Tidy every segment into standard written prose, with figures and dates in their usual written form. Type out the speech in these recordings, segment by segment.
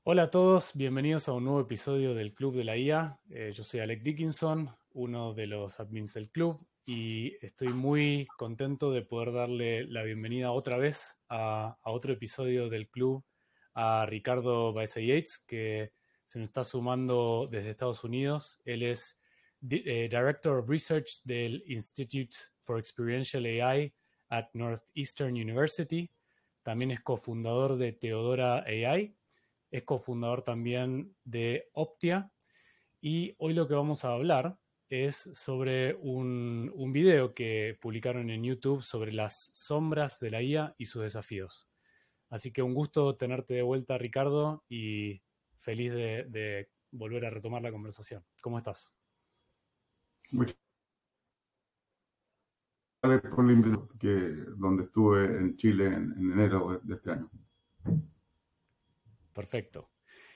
Hola a todos, bienvenidos a un nuevo episodio del Club de la IA. Yo soy Alec Dickinson, uno de los admins del club, y estoy muy contento de poder darle la bienvenida otra vez a otro episodio del club a Ricardo Baeza Yates, que se nos está sumando desde Estados Unidos. Él es Director of Research del Institute for Experiential AI at Northeastern University. También es cofundador de Theodora AI. Es cofundador también de Optia y hoy lo que vamos a hablar es sobre un video que publicaron en YouTube sobre las sombras de la IA y sus desafíos. Así que un gusto tenerte de vuelta, Ricardo, y feliz de volver a retomar la conversación. ¿Cómo estás? Muchas gracias por la invitación, donde estuve en Chile en enero de este año. Perfecto.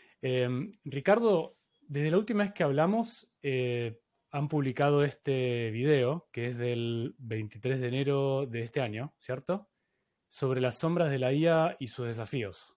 Ricardo, desde la última vez que hablamos, han publicado este video, que es del 23 de enero de este año, ¿cierto? Sobre las sombras de la IA y sus desafíos.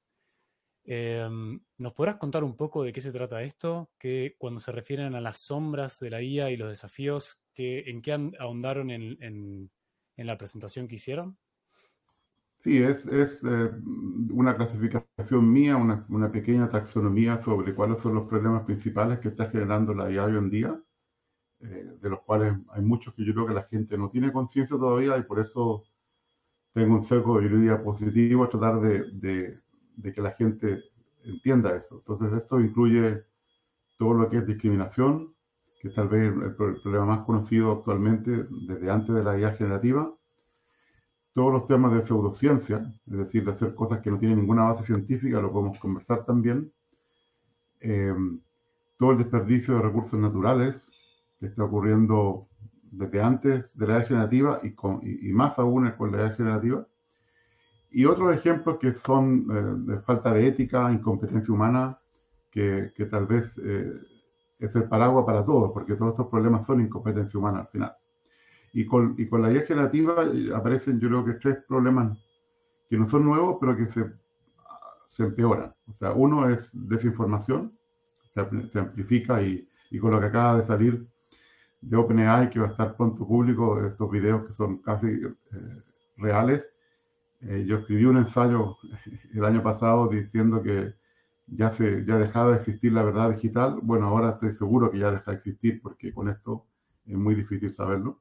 ¿Nos podrás contar un poco de qué se trata esto? Que cuando se refieren a las sombras de la IA y los desafíos, ¿en qué ahondaron en la presentación que hicieron? Sí, es una clasificación mía, una pequeña taxonomía sobre cuáles son los problemas principales que está generando la IA hoy en día, de los cuales hay muchos que yo creo que la gente no tiene conciencia todavía y por eso tengo un sesgo de hoy positivo a tratar de que la gente entienda eso. Entonces esto incluye todo lo que es discriminación, que es tal vez el problema más conocido actualmente desde antes de la IA generativa, todos los temas de pseudociencia, es decir, de hacer cosas que no tienen ninguna base científica, lo podemos conversar también, eh, todo el desperdicio de recursos naturales que está ocurriendo desde antes de la era generativa y más aún con la era generativa, y otros ejemplos que son de falta de ética, incompetencia humana, que tal vez es el paraguas para todos, porque todos estos problemas son incompetencia humana al final. Y con la IA generativa aparecen, yo creo que tres problemas que no son nuevos, pero que se empeoran. O sea, uno es desinformación, se amplifica y con lo que acaba de salir de OpenAI, que va a estar pronto público, estos videos que son casi reales. Yo escribí un ensayo el año pasado diciendo que ya dejaba de existir la verdad digital. Bueno, ahora estoy seguro que ya deja de existir porque con esto es muy difícil saberlo.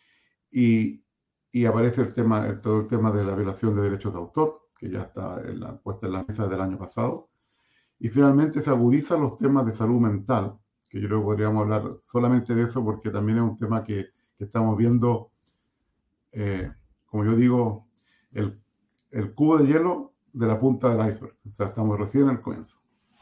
Y, y aparece todo el tema de la violación de derechos de autor, que ya está puesta en la mesa del año pasado. Y finalmente se agudizan los temas de salud mental, que yo creo que podríamos hablar solamente de eso porque también es un tema que estamos viendo, eh, como yo digo, el, el cubo de hielo de la punta del iceberg. O sea, estamos recién en el comienzo.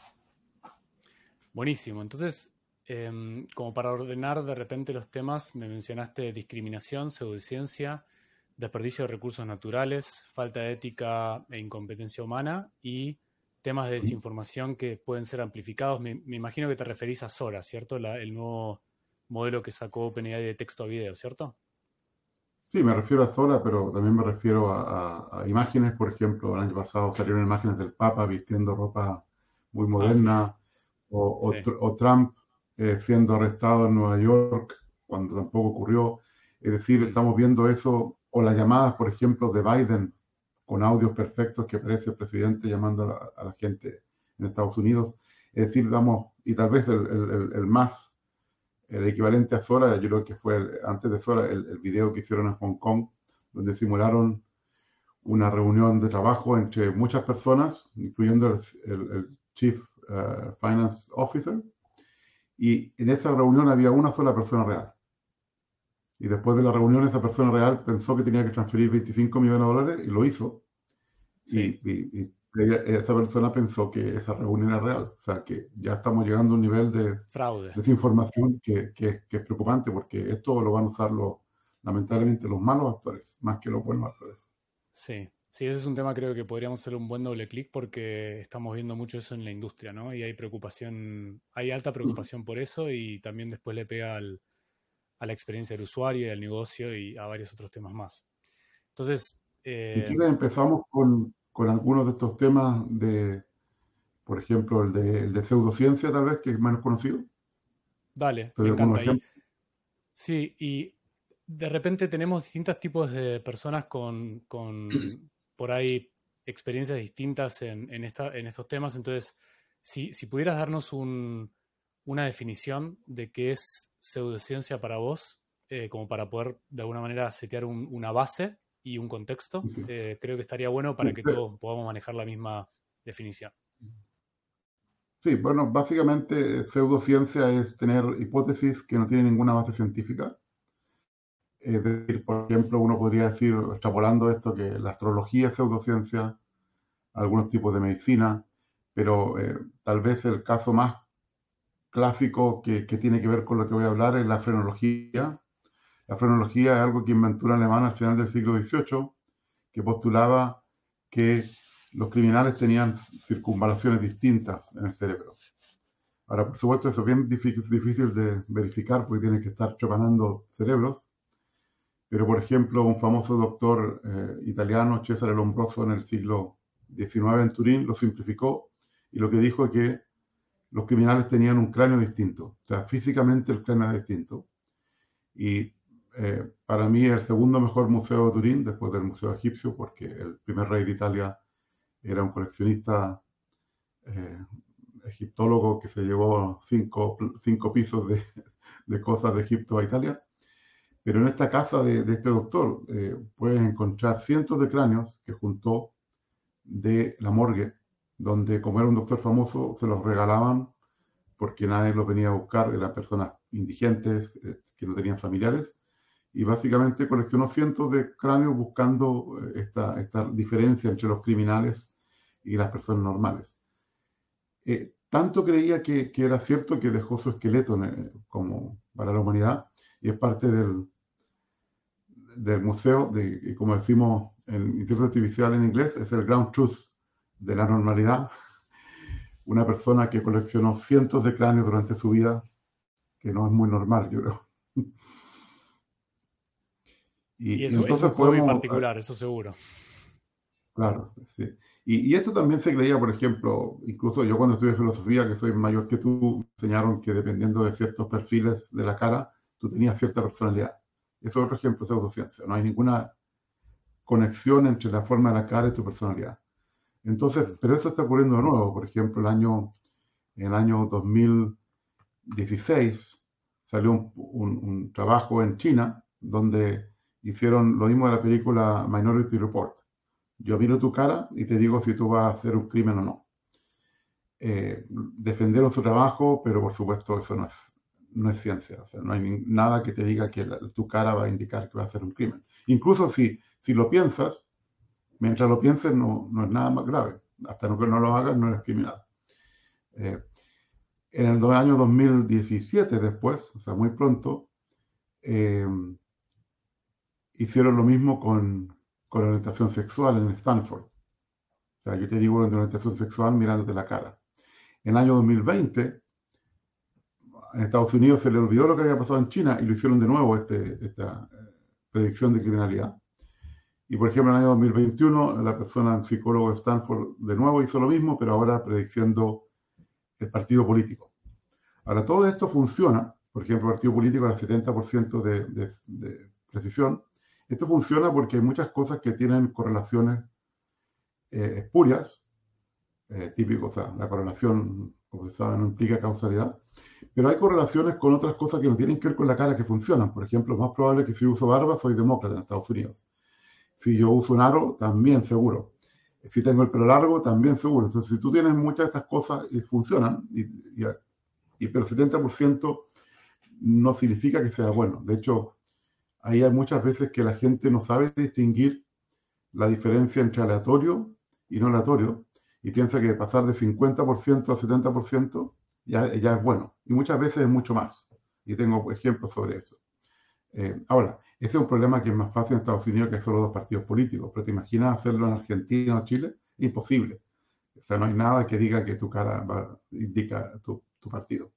Buenísimo. Entonces, como para ordenar de repente los temas, me mencionaste discriminación, pseudociencia, desperdicio de recursos naturales, falta de ética e incompetencia humana y temas de desinformación que pueden ser amplificados. Me imagino que te referís a Sora, ¿cierto? El nuevo modelo que sacó OpenAI de texto a video, ¿cierto? Sí, me refiero a Sora, pero también me refiero a imágenes. Por ejemplo, el año pasado salieron imágenes del Papa vistiendo ropa muy Ah, sí, moderna, sí. o Trump siendo arrestado en Nueva York cuando tampoco ocurrió. Es decir, Mm, estamos viendo eso, o las llamadas, por ejemplo, de Biden con audios perfectos que aparece el presidente llamando a la gente en Estados Unidos. Es decir, y tal vez el más el equivalente a Sora, yo creo que fue antes de Sora, el video que hicieron en Hong Kong, donde simularon una reunión de trabajo entre muchas personas, incluyendo el Chief Finance Officer, y en esa reunión había una sola persona real. Y después de la reunión esa persona real pensó que tenía que transferir 25 millones de dólares y lo hizo. sí, Y esa persona pensó que esa reunión era real. O sea, que ya estamos llegando a un nivel de fraude. desinformación que es preocupante porque esto lo van a usar lamentablemente los malos actores más que los buenos actores. Sí, sí, ese es un tema creo que podríamos hacer un buen doble clic porque estamos viendo mucho eso en la industria, ¿no? Y hay preocupación, hay alta preocupación por eso y también después le pega a la experiencia del usuario y al negocio y a varios otros temas más. Entonces, Si quieres empezamos con algunos de estos temas por ejemplo, el de pseudociencia, tal vez, que es menos conocido. Dale, Te me doy algunos encanta. Y ejemplos. sí, y de repente tenemos distintos tipos de personas con por ahí experiencias distintas en estos temas. Entonces, si pudieras darnos una definición de qué es pseudociencia para vos, como para poder de alguna manera setear una base y un contexto, Sí, creo que estaría bueno sí, para que todos podamos manejar la misma definición. sí, bueno, básicamente pseudociencia es tener hipótesis que no tienen ninguna base científica. Es decir, por ejemplo, uno podría decir, extrapolando esto, que la astrología es pseudociencia, algunos tipos de medicina, pero tal vez el caso más clásico que tiene que ver con lo que voy a hablar es la frenología. La frenología es algo que inventó un alemán al final del siglo XVIII, que postulaba que los criminales tenían circunvalaciones distintas en el cerebro. Ahora, por supuesto, eso es bien difícil de verificar porque tienes que estar trepanando cerebros, pero por ejemplo, un famoso doctor italiano, Cesare Lombroso, en el siglo XIX en Turín, lo simplificó y lo que dijo es que los criminales tenían un cráneo distinto, o sea, físicamente el cráneo es distinto. Y para mí el segundo mejor museo de Turín, después del Museo Egipcio, porque el primer rey de Italia era un coleccionista eh, egiptólogo que se llevó cinco pisos de cosas de Egipto a Italia. Pero en esta casa de este doctor puedes encontrar cientos de cráneos que juntó de la morgue, donde como era un doctor famoso, se los regalaban porque nadie los venía a buscar, eran personas indigentes que no tenían familiares, y básicamente coleccionó cientos de cráneos buscando esta diferencia entre los criminales y las personas normales. Tanto creía que era cierto que dejó su esqueleto como para la humanidad, y es parte del museo, como decimos en inteligencia artificial en inglés, es el ground truth de la normalidad. Una persona que coleccionó cientos de cráneos durante su vida, que no es muy normal, yo creo. Y Y es un entonces hobby podemos, particular, eso seguro. claro, sí. Y esto también se creía, por ejemplo, incluso yo cuando estudié filosofía, que soy mayor que tú, me enseñaron que dependiendo de ciertos perfiles de la cara, tú tenías cierta personalidad. Eso es otro ejemplo de pseudociencia. No hay ninguna conexión entre la forma de la cara y tu personalidad. Entonces, Mm. pero eso está ocurriendo de nuevo. Por ejemplo, en el año 2016 salió un trabajo en China donde hicieron lo mismo de la película Minority Report. Yo miro tu cara y te digo si tú vas a hacer un crimen o no. Defendieron su trabajo, pero por supuesto eso no es ciencia. O sea, no hay nada que te diga que tu cara va a indicar que va a hacer un crimen. Incluso si lo piensas, mientras lo pienses no es nada más grave. Hasta que no lo hagas no eres criminal. Eh, en el año 2017 después, o sea, muy pronto, eh, hicieron lo mismo con orientación sexual en Stanford. O sea, yo te digo orientación sexual mirándote la cara. En el año 2020, en Estados Unidos se le olvidó lo que había pasado en China y lo hicieron de nuevo, esta predicción de criminalidad. Y por ejemplo, en el año 2021, la persona, el psicólogo de Stanford, de nuevo hizo lo mismo, pero ahora prediciendo el partido político. Ahora, todo esto funciona, por ejemplo, el partido político a 70% de precisión. Esto funciona porque hay muchas cosas que tienen correlaciones espurias, típico, o sea, la correlación, como se sabe, no implica causalidad, pero hay correlaciones con otras cosas que no tienen que ver con la cara que funcionan. Por ejemplo, es más probable que si uso barba, soy demócrata en Estados Unidos. Si yo uso un aro, también seguro. Si tengo el pelo largo, también seguro. Entonces, si tú tienes muchas de estas cosas y funcionan, pero el 70% no significa que sea bueno. De hecho, ahí hay muchas veces que la gente no sabe distinguir la diferencia entre aleatorio y no aleatorio y piensa que pasar de 50% a 70% ya es bueno. Y muchas veces es mucho más. Y tengo ejemplos sobre eso. Ahora, ese es un problema que es más fácil en Estados Unidos que solo dos partidos políticos, pero te imaginas hacerlo en Argentina o Chile, imposible. O sea, no hay nada que diga que tu cara indica tu partido.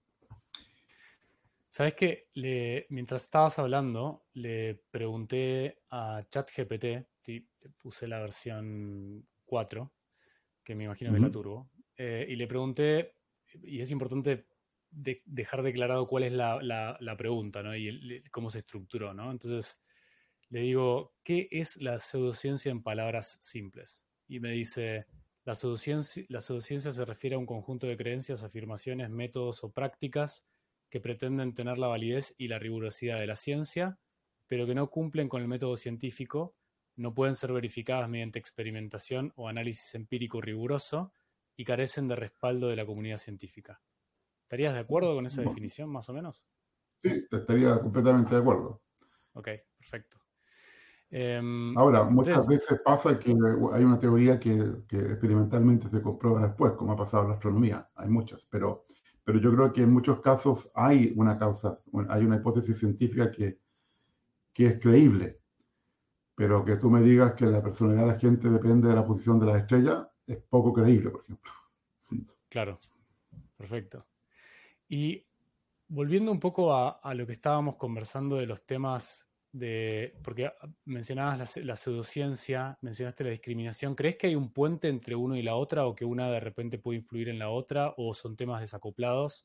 ¿Sabes qué? Mientras estabas hablando, le pregunté a ChatGPT, le puse la versión 4, que me imagino Uh que es la -huh. turbo, y le pregunté, y es importante dejar declarado cuál es la pregunta, ¿no? Y cómo se estructuró, ¿no? Entonces le digo, ¿qué es la pseudociencia en palabras simples? Y me dice, la pseudociencia se refiere a un conjunto de creencias, afirmaciones, métodos o prácticas que pretenden tener la validez y la rigurosidad de la ciencia, pero que no cumplen con el método científico, no pueden ser verificadas mediante experimentación o análisis empírico riguroso y carecen de respaldo de la comunidad científica. ¿Estarías de acuerdo con esa No, definición, más o menos? sí, estaría completamente de acuerdo. Ok, perfecto. Ahora, muchas Entonces, veces pasa que hay una teoría que experimentalmente se comprueba después, como ha pasado en la astronomía. Hay muchas, pero yo creo que en muchos casos hay una causa, hay una hipótesis científica que es creíble, pero que tú me digas que la personalidad de la gente depende de la posición de las estrellas, es poco creíble, por ejemplo. claro, perfecto. Y volviendo un poco a lo que estábamos conversando de los temas de, porque mencionabas la pseudociencia, mencionaste la discriminación, ¿crees que hay un puente entre uno y la otra o que una de repente puede influir en la otra o son temas desacoplados?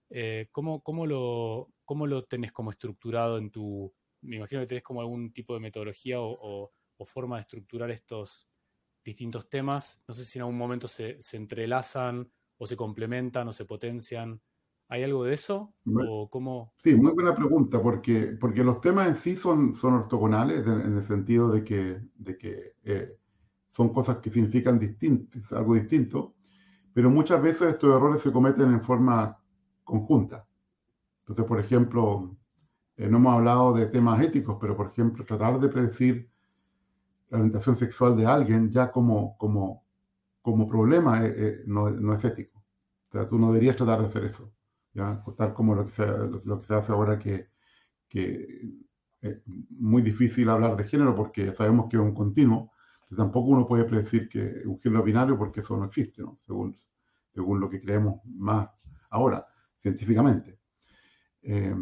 ¿Cómo lo tenés como estructurado en tu, me imagino que tenés como algún tipo de metodología o forma de estructurar estos distintos temas? No sé si en algún momento se entrelazan o se complementan o se potencian. ¿Hay algo de eso? ¿O cómo? Sí, muy buena pregunta, porque los temas en sí son ortogonales en el sentido de que son cosas que significan algo distinto, pero muchas veces estos errores se cometen en forma conjunta. Entonces, por ejemplo, no hemos hablado de temas éticos, pero por ejemplo, tratar de predecir la orientación sexual de alguien ya como problema no es ético. O sea, tú no deberías tratar de hacer eso, ¿ya? Tal como lo que se hace ahora que es muy difícil hablar de género porque sabemos que es un continuo. Entonces, tampoco uno puede predecir que un género binario porque eso no existe, ¿no? Según lo que creemos más ahora, científicamente. Eh,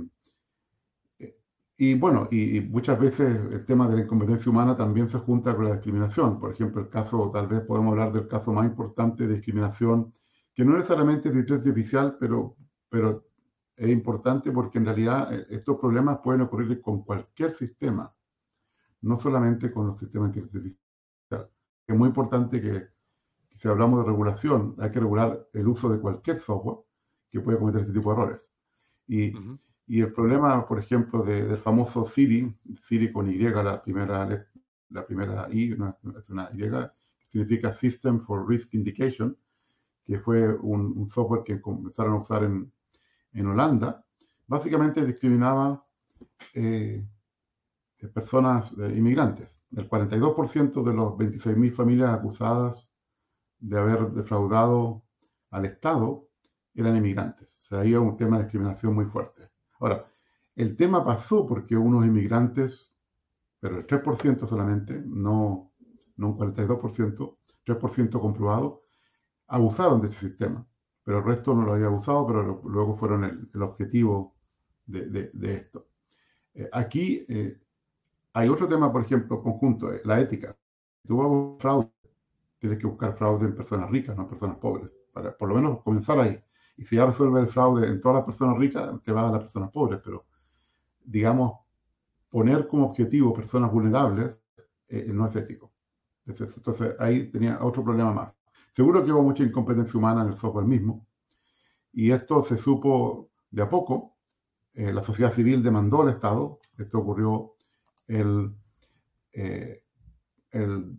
y bueno, y muchas veces el tema de la incompetencia humana también se junta con la discriminación. Por ejemplo, el caso, tal vez podemos hablar del caso más importante de discriminación, que no necesariamente es de inteligencia artificial, pero es importante porque en realidad estos problemas pueden ocurrir con cualquier sistema, no solamente con los sistemas de inteligencia artificial. Es muy importante que si hablamos de regulación, hay que regular el uso de cualquier software que puede cometer este tipo de errores. Y, Ujú. y el problema, por ejemplo, del famoso Siri, Siri con Y, la primera I, es una Y, que significa System for Risk Indication, que fue un software que comenzaron a usar en Holanda, básicamente discriminaba eh, personas inmigrantes. El 42% de los 26.000 familias acusadas de haber defraudado al Estado eran inmigrantes. O sea, había un tema de discriminación muy fuerte. Ahora, el tema pasó porque unos inmigrantes, pero el 3% solamente, no un 42%, 3% comprobado, abusaron de ese sistema. Pero el resto no lo había abusado, pero luego fueron el objetivo de esto. Aquí hay otro tema, por ejemplo, conjunto, la ética. Si tú vas a buscar fraude, tienes que buscar fraude en personas ricas, no en personas pobres, para por lo menos comenzar ahí. Y si ya resuelves el fraude en todas las personas ricas, te vas a las personas pobres, pero digamos, poner como objetivo personas vulnerables no es ético. Entonces ahí tenía otro problema más. Seguro que hubo mucha incompetencia humana en el software mismo, y esto se supo de a poco. La sociedad civil demandó al Estado. Esto ocurrió el, eh, el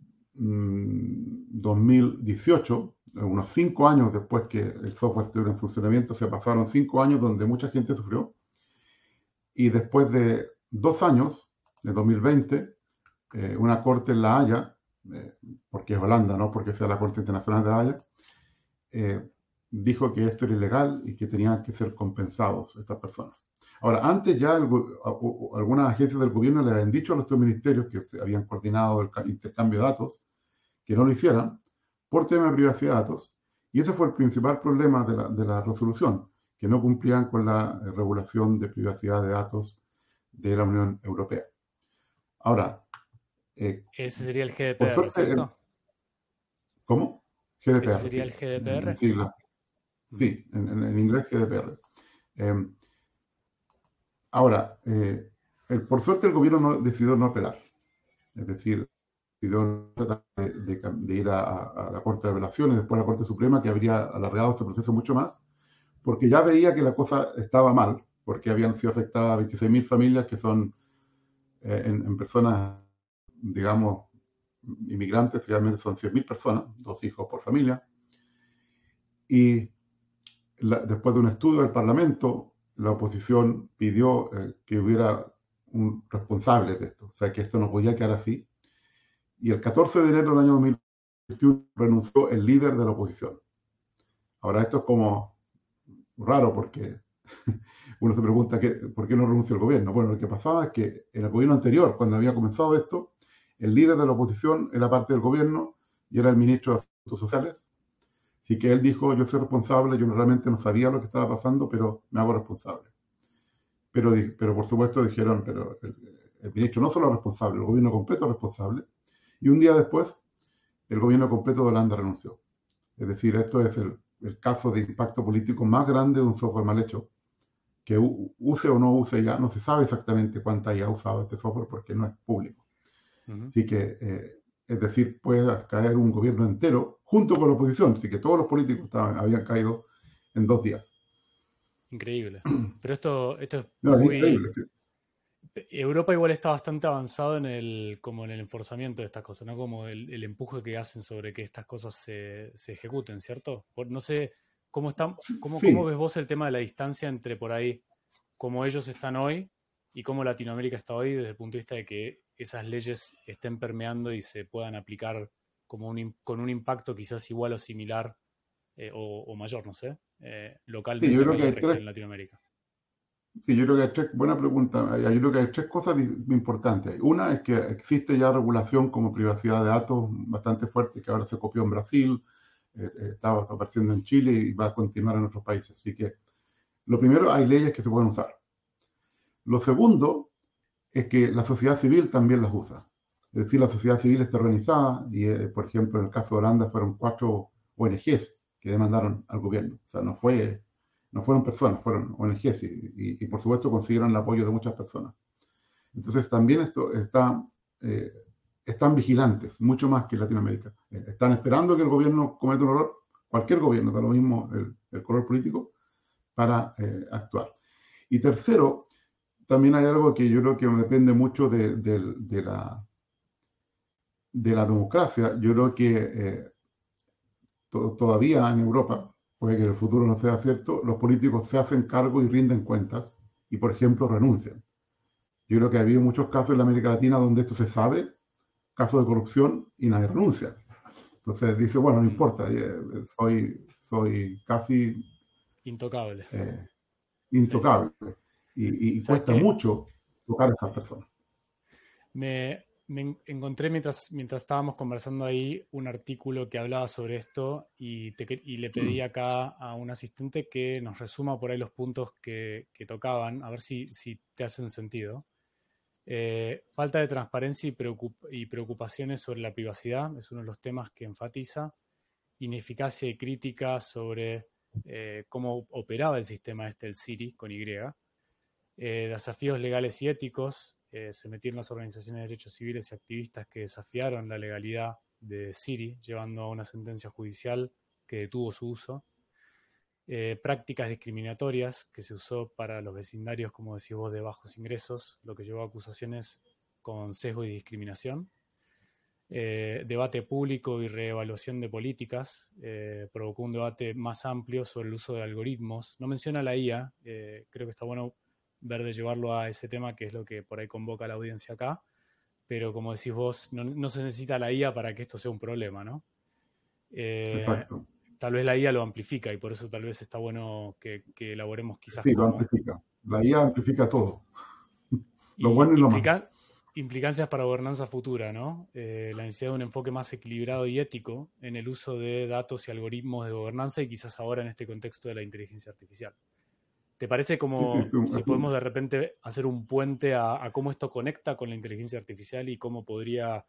2018, unos 5 años después que el software estuviera en funcionamiento. Se pasaron 5 años donde mucha gente sufrió, y después de 2 años, de 2020, una corte en La Haya, porque es Holanda, no porque sea la Corte Internacional de La Haya, eh, dijo que esto era ilegal y que tenían que ser compensados estas personas. Ahora, antes ya algunas agencias del gobierno le habían dicho a los ministerios que se habían coordinado el intercambio de datos que no lo hicieran por tema de privacidad de datos, y ese fue el principal problema de la resolución, que no cumplían con la regulación de privacidad de datos de la Unión Europea. Ahora, eh, Ese sería el por GDPR, suerte, ¿cierto? ¿cómo? ¿Ese GDPR, sería el sí, en GDPR? siglas. Ujú. Sí, en inglés GDPR. Eh, Ahora, por suerte el gobierno decidió no apelar. Es decir, decidió tratar de ir a la Corte de Apelaciones, después a la Corte Suprema, que habría alargado este proceso mucho más, porque ya veía que la cosa estaba mal, porque habían sido afectadas 26.000 familias que son en personas, digamos, inmigrantes, realmente son 100.000 personas, 2 hijos por familia, y después de un estudio del Parlamento, la oposición pidió que hubiera un responsable de esto, o sea, que esto no podía quedar así. Y el 14 de enero del año 2021 renunció el líder de la oposición. Ahora, esto es como raro porque uno se pregunta por qué no renuncia el gobierno. Bueno, lo que pasaba es que en el gobierno anterior, cuando había comenzado esto, el líder de la oposición era parte del gobierno y era el ministro de Asuntos Sociales. Así que él dijo, yo soy responsable, yo realmente no sabía lo que estaba pasando, pero me hago responsable. Pero por supuesto dijeron, pero el ministro no solo es responsable, el gobierno completo es responsable. Y un día después, el gobierno completo de Holanda renunció. Es decir, esto es el caso de impacto político más grande de un software mal hecho, que use o no use ya, no se sabe exactamente cuánta ya ha usado este software porque no es público. Ujú. Así que, es decir, puede caer un gobierno entero junto con la oposición, así que todos los políticos habían caído en 2 días. Increíble. Pero esto es No, es muy... increíble, sí. Europa igual está bastante avanzado como en el enforzamiento de estas cosas, ¿no? Como el empuje que hacen sobre que estas cosas se ejecuten, ¿cierto? No sé, ¿cómo Sí, ves vos el tema de la distancia entre por ahí, cómo ellos están hoy y cómo Latinoamérica está hoy desde el punto de vista de que esas leyes estén permeando y se puedan aplicar con un impacto quizás igual o similar o mayor, no sé, sí, yo localmente en creo que cualquier hay región tres, en Latinoamérica? sí, yo creo que hay tres, buena pregunta, yo creo que hay tres cosas importantes. Una es que existe ya regulación como privacidad de datos bastante fuerte, que ahora se copió en Brasil, está apareciendo en Chile y va a continuar en otros países. Así que, lo primero, hay leyes que se pueden usar. Lo segundo es que la sociedad civil también las usa. Es decir, la sociedad civil está organizada y, por ejemplo, en el caso de Holanda fueron 4 ONGs que demandaron al gobierno. O sea, no fueron personas, fueron ONGs por supuesto consiguieron el apoyo de muchas personas. Entonces también eh, están vigilantes, mucho más que en Latinoamérica. Están esperando que el gobierno cometa un error, cualquier gobierno, da lo mismo el color político, para actuar. Y tercero, también hay algo que yo creo que depende mucho de la democracia. Yo creo que todavía en Europa, puede que en el futuro no sea cierto, los políticos se hacen cargo y rinden cuentas y, por ejemplo, renuncian. Yo creo que ha habido muchos casos en la América Latina donde esto se sabe, casos de corrupción, y nadie renuncia. Entonces dice, bueno, no Mm, importa, soy casi intocable. eh, Sí. intocable. Y ¿Sabes cuesta qué? mucho tocar a esas Sí. personas. Me encontré mientras estábamos conversando ahí un artículo que hablaba sobre esto y le pedí acá a un asistente que nos resuma por ahí los puntos que tocaban, a ver si te hacen sentido. Falta de transparencia y preocupaciones sobre la privacidad es uno de los temas que enfatiza. Ineficacia y crítica sobre cómo operaba el sistema el Siri con Y. Desafíos legales y éticos. Se metieron las organizaciones de derechos civiles y activistas que desafiaron la legalidad de Siri, llevando a una sentencia judicial que detuvo su uso. Prácticas discriminatorias que se usó para los vecindarios, como decís vos, de bajos ingresos, lo que llevó a acusaciones con sesgo y discriminación. Debate público y reevaluación de políticas. Provocó un debate más amplio sobre el uso de algoritmos. No menciona la IA, creo que está bueno ver de llevarlo a ese tema, que es lo que por ahí convoca a la audiencia acá, pero como decís vos, no se necesita la IA para que esto sea un problema, ¿no? Eh, Exacto. Tal vez la IA lo amplifica y por eso tal vez está bueno que elaboremos quizás Sí, lo cómo. amplifica. La IA amplifica todo, lo Y bueno y lo malo. implicancias para gobernanza futura, ¿no? La necesidad de un enfoque más equilibrado y ético en el uso de datos y algoritmos de gobernanza y quizás ahora en este contexto de la inteligencia artificial. ¿Te parece Sí, sí, como si podemos de repente hacer un puente a cómo esto conecta con la inteligencia artificial y cómo podría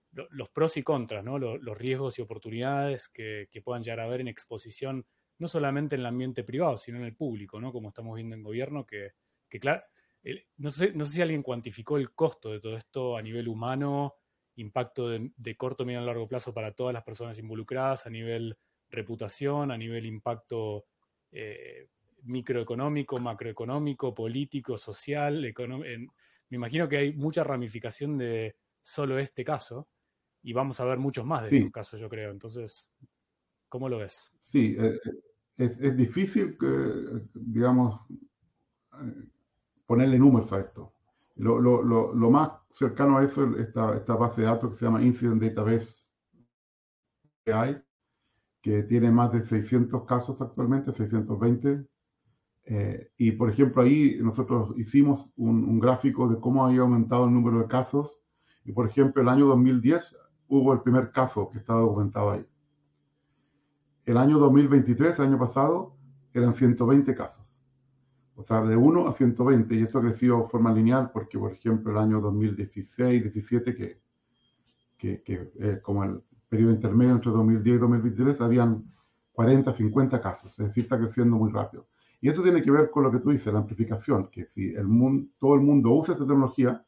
los pros y contras, ¿no? Los riesgos y oportunidades que puedan llegar a haber en exposición, no solamente en el ambiente privado, sino en el público, ¿no? Como estamos viendo en gobierno, que claro, no sé si alguien cuantificó el costo de todo esto a nivel humano, impacto de corto, medio y largo plazo para todas las personas involucradas, a nivel reputación, a nivel impacto eh, microeconómico, macroeconómico, político, social, me imagino que hay mucha ramificación de solo este caso y vamos a ver muchos más de estos Sí, casos, yo creo. Entonces, ¿cómo lo ves? sí, es difícil que, digamos, eh, ponerle números a esto. Lo más cercano a eso es esta base de datos que se llama Incident Database AI, que tiene más de 600 casos actualmente, 620. Y por ejemplo, ahí nosotros hicimos un gráfico de cómo había aumentado el número de casos. Y por ejemplo, el año 2010 hubo el primer caso que estaba documentado ahí. El año 2023, el año pasado, eran 120 casos. O sea, de 1 a 120, y esto ha crecido de forma lineal porque, por ejemplo, el año 2016, 17, como el periodo intermedio entre 2010 y 2023, habían 40, 50 casos, es decir, está creciendo muy rápido. Y eso tiene que ver con lo que tú dices, la amplificación, que si todo el mundo usa esta tecnología,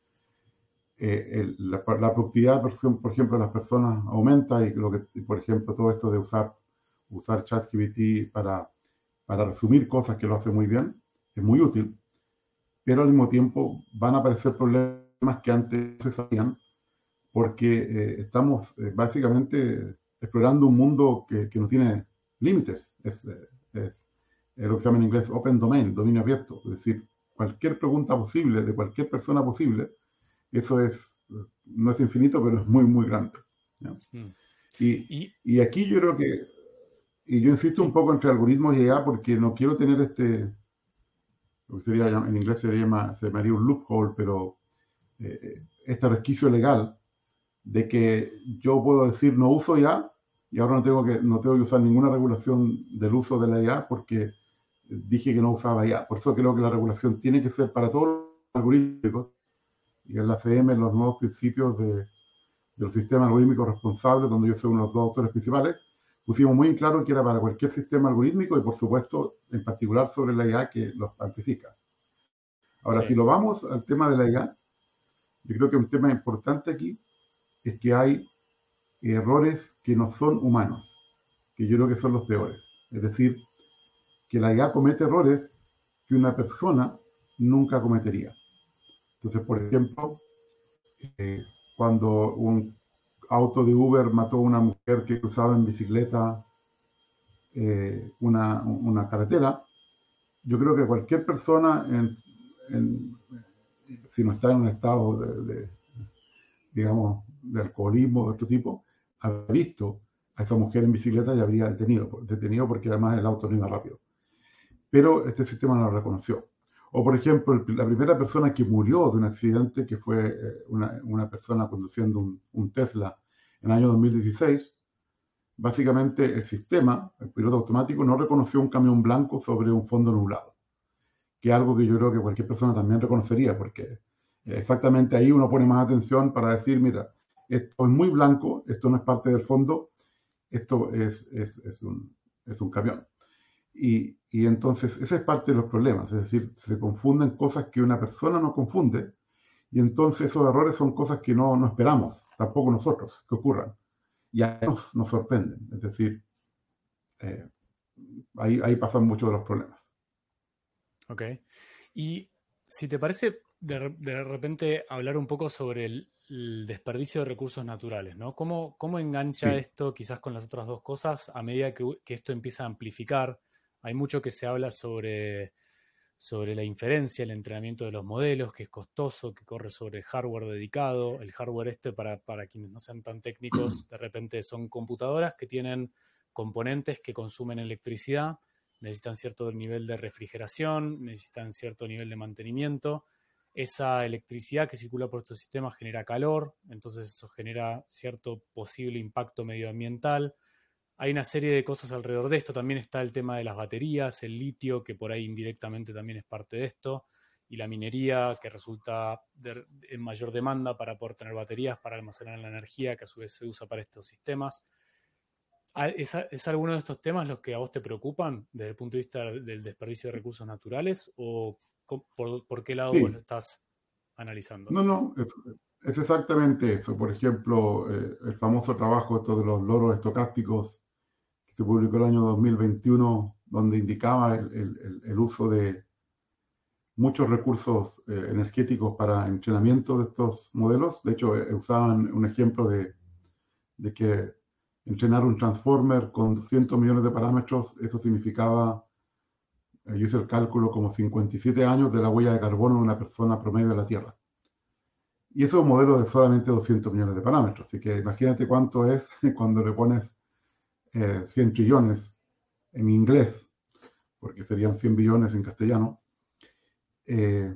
la productividad, por ejemplo, de las personas aumenta y por ejemplo, todo esto de usar ChatGPT para resumir cosas que lo hace muy bien, es muy útil, pero al mismo tiempo van a aparecer problemas que antes no se sabían porque estamos básicamente explorando un mundo que no tiene límites. Es lo que se llama en inglés open domain, dominio abierto. Es decir, cualquier pregunta posible de cualquier persona posible, eso no es infinito, pero es muy, muy grande. ¿Ya? Mm. Y, Y y aquí yo creo y yo insisto un sí, poco entre algoritmos y IA porque no quiero tener lo que sería, en inglés se llamaría un loophole, pero este resquicio legal de que yo puedo decir no uso IA y ahora no tengo que usar ninguna regulación del uso de la IA porque dije que no usaba IA. Por eso creo que la regulación tiene que ser para todos los algoritmos y en la CM, los nuevos principios del sistema algorítmico responsable, donde yo soy uno de los dos autores principales, pusimos muy en claro que era para cualquier sistema algorítmico y por supuesto en particular sobre la IA que los amplifica. Ahora, si sí, lo vamos al tema de la IA, yo creo que un tema importante aquí es que hay errores que no son humanos, que yo creo que son los peores. Es decir, que la IA comete errores que una persona nunca cometería. Entonces, por ejemplo, eh, cuando un auto de Uber mató a una mujer que cruzaba en bicicleta una carretera, yo creo que cualquier persona, en, si no está en un estado digamos, de alcoholismo de otro tipo, habría visto a esa mujer en bicicleta y habría detenido porque además el auto no iba rápido. Pero este sistema no lo reconoció. O por ejemplo, la primera persona que murió de un accidente, que fue una persona conduciendo un Tesla en el año 2016, básicamente el sistema, el piloto automático, no reconoció un camión blanco sobre un fondo nublado, que es algo que yo creo que cualquier persona también reconocería, porque exactamente ahí uno pone más atención para decir, mira, esto es muy blanco, esto no es parte del fondo, esto es un camión. Y entonces ese es parte de los problemas, es decir, se confunden cosas que una persona no confunde y entonces esos errores son cosas que no esperamos, tampoco nosotros, que ocurran. Y ahí nos sorprenden, es decir, eh, ahí pasan muchos de los problemas. ok. Y si te parece, de repente hablar un poco sobre el desperdicio de recursos naturales, ¿no? ¿Cómo engancha Sí, esto quizás con las otras dos cosas a medida que esto empieza a amplificar? Hay mucho que se habla sobre la inferencia, el entrenamiento de los modelos, que es costoso, que corre sobre hardware dedicado. El hardware para quienes no sean tan técnicos, de repente son computadoras que tienen componentes que consumen electricidad, necesitan cierto nivel de refrigeración, necesitan cierto nivel de mantenimiento. Esa electricidad que circula por estos sistemas genera calor, entonces eso genera cierto posible impacto medioambiental. Hay una serie de cosas alrededor de esto. También está el tema de las baterías, el litio, que por ahí indirectamente también es parte de esto. y la minería, que resulta en mayor demanda para poder tener baterías, para almacenar la energía, que a su vez se usa para estos sistemas. ¿Es alguno de estos temas los que a vos te preocupan desde el punto de vista del desperdicio de recursos naturales? ¿O por qué lado vos lo Sí, estás analizando no, eso? no, es exactamente eso. Por ejemplo, el famoso trabajo esto de los loros estocásticos que se publicó el año 2021, donde indicaba el uso de muchos recursos energéticos para entrenamiento de estos modelos. De hecho, usaban un ejemplo de que entrenar un transformer con 200 millones de parámetros, eso significaba, yo hice el cálculo, como 57 años de la huella de carbono de una persona promedio de la Tierra. Y eso es un modelo de solamente 200 millones de parámetros. Así que imagínate cuánto es cuando le pones 100 trillones en inglés, porque serían 100 billones en castellano. Eh,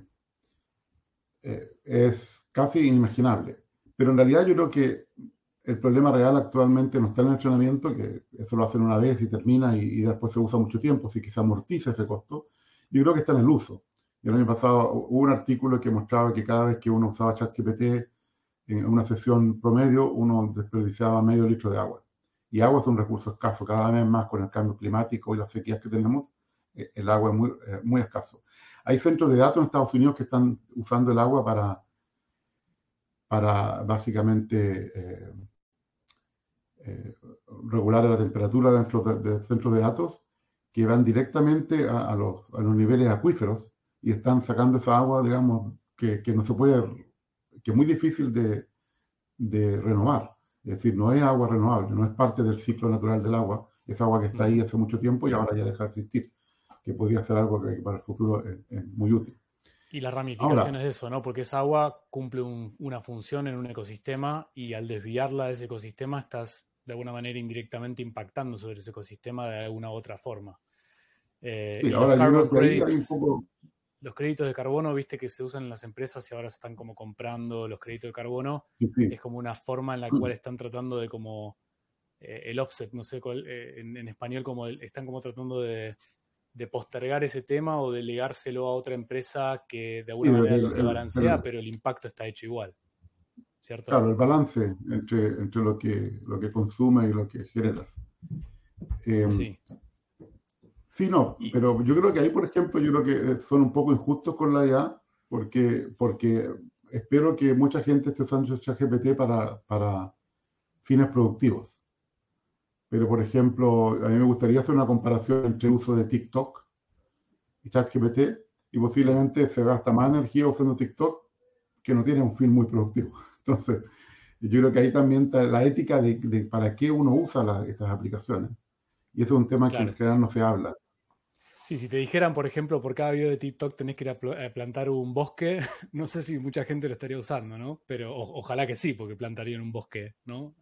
es casi inimaginable. Pero en realidad yo creo que el problema real actualmente no está en el entrenamiento, que eso lo hacen una vez y termina y después se usa mucho tiempo, así que se amortiza ese costo. Yo creo que está en el uso. Y el año pasado hubo un artículo que mostraba que cada vez que uno usaba ChatGPT en una sesión promedio, uno desperdiciaba medio litro de agua. Y agua es un recurso escaso, cada vez más con el cambio climático y las sequías que tenemos, el agua es muy escaso. Hay centros de datos en Estados Unidos que están usando el agua para básicamente eh, regular la temperatura dentro de centros de datos que van directamente a los niveles acuíferos y están sacando esa agua, digamos, que no se puede, que es muy difícil de renovar. Es decir, no es agua renovable, no es parte del ciclo natural del agua, es agua que está ahí hace mucho tiempo y ahora ya deja de existir, que podría ser algo que para el futuro es muy útil. Y las Ahora, ramificaciones de eso, ¿no? Porque esa agua cumple una función en un ecosistema y al desviarla de ese ecosistema estás de alguna manera indirectamente impactando sobre ese ecosistema de alguna u otra forma. sí, Y los ahora yo carbon creo que ahí hay un credits, poco, los créditos de carbono, viste que se usan en las empresas y ahora se están como comprando los créditos de carbono. sí, sí. Es como una forma en la cual están tratando de como el offset, no sé cuál, en español como están como tratando de postergar ese tema o delegárselo a otra empresa que de Sí, alguna manera lo rebalancea, pero el impacto está hecho igual, ¿cierto? claro, el balance entre lo que consume y lo que generas. Eh, Sí. sí, no, Y, pero yo creo que ahí, por ejemplo, yo creo que son un poco injustos con la IA, porque espero que mucha gente esté usando ChatGPT para fines productivos. Pero, por ejemplo, a mí me gustaría hacer una comparación entre el uso de TikTok y ChatGPT, y posiblemente se gasta más energía usando TikTok que no tiene un fin muy productivo. Entonces, yo creo que ahí también está la ética de para qué uno usa estas aplicaciones. Y eso es un tema que en claro. general no se habla. Sí, si te dijeran, por ejemplo, por cada video de TikTok tenés que ir a plantar un bosque, no sé si mucha gente lo estaría usando, ¿no? Pero ojalá que sí, porque plantarían un bosque, ¿no?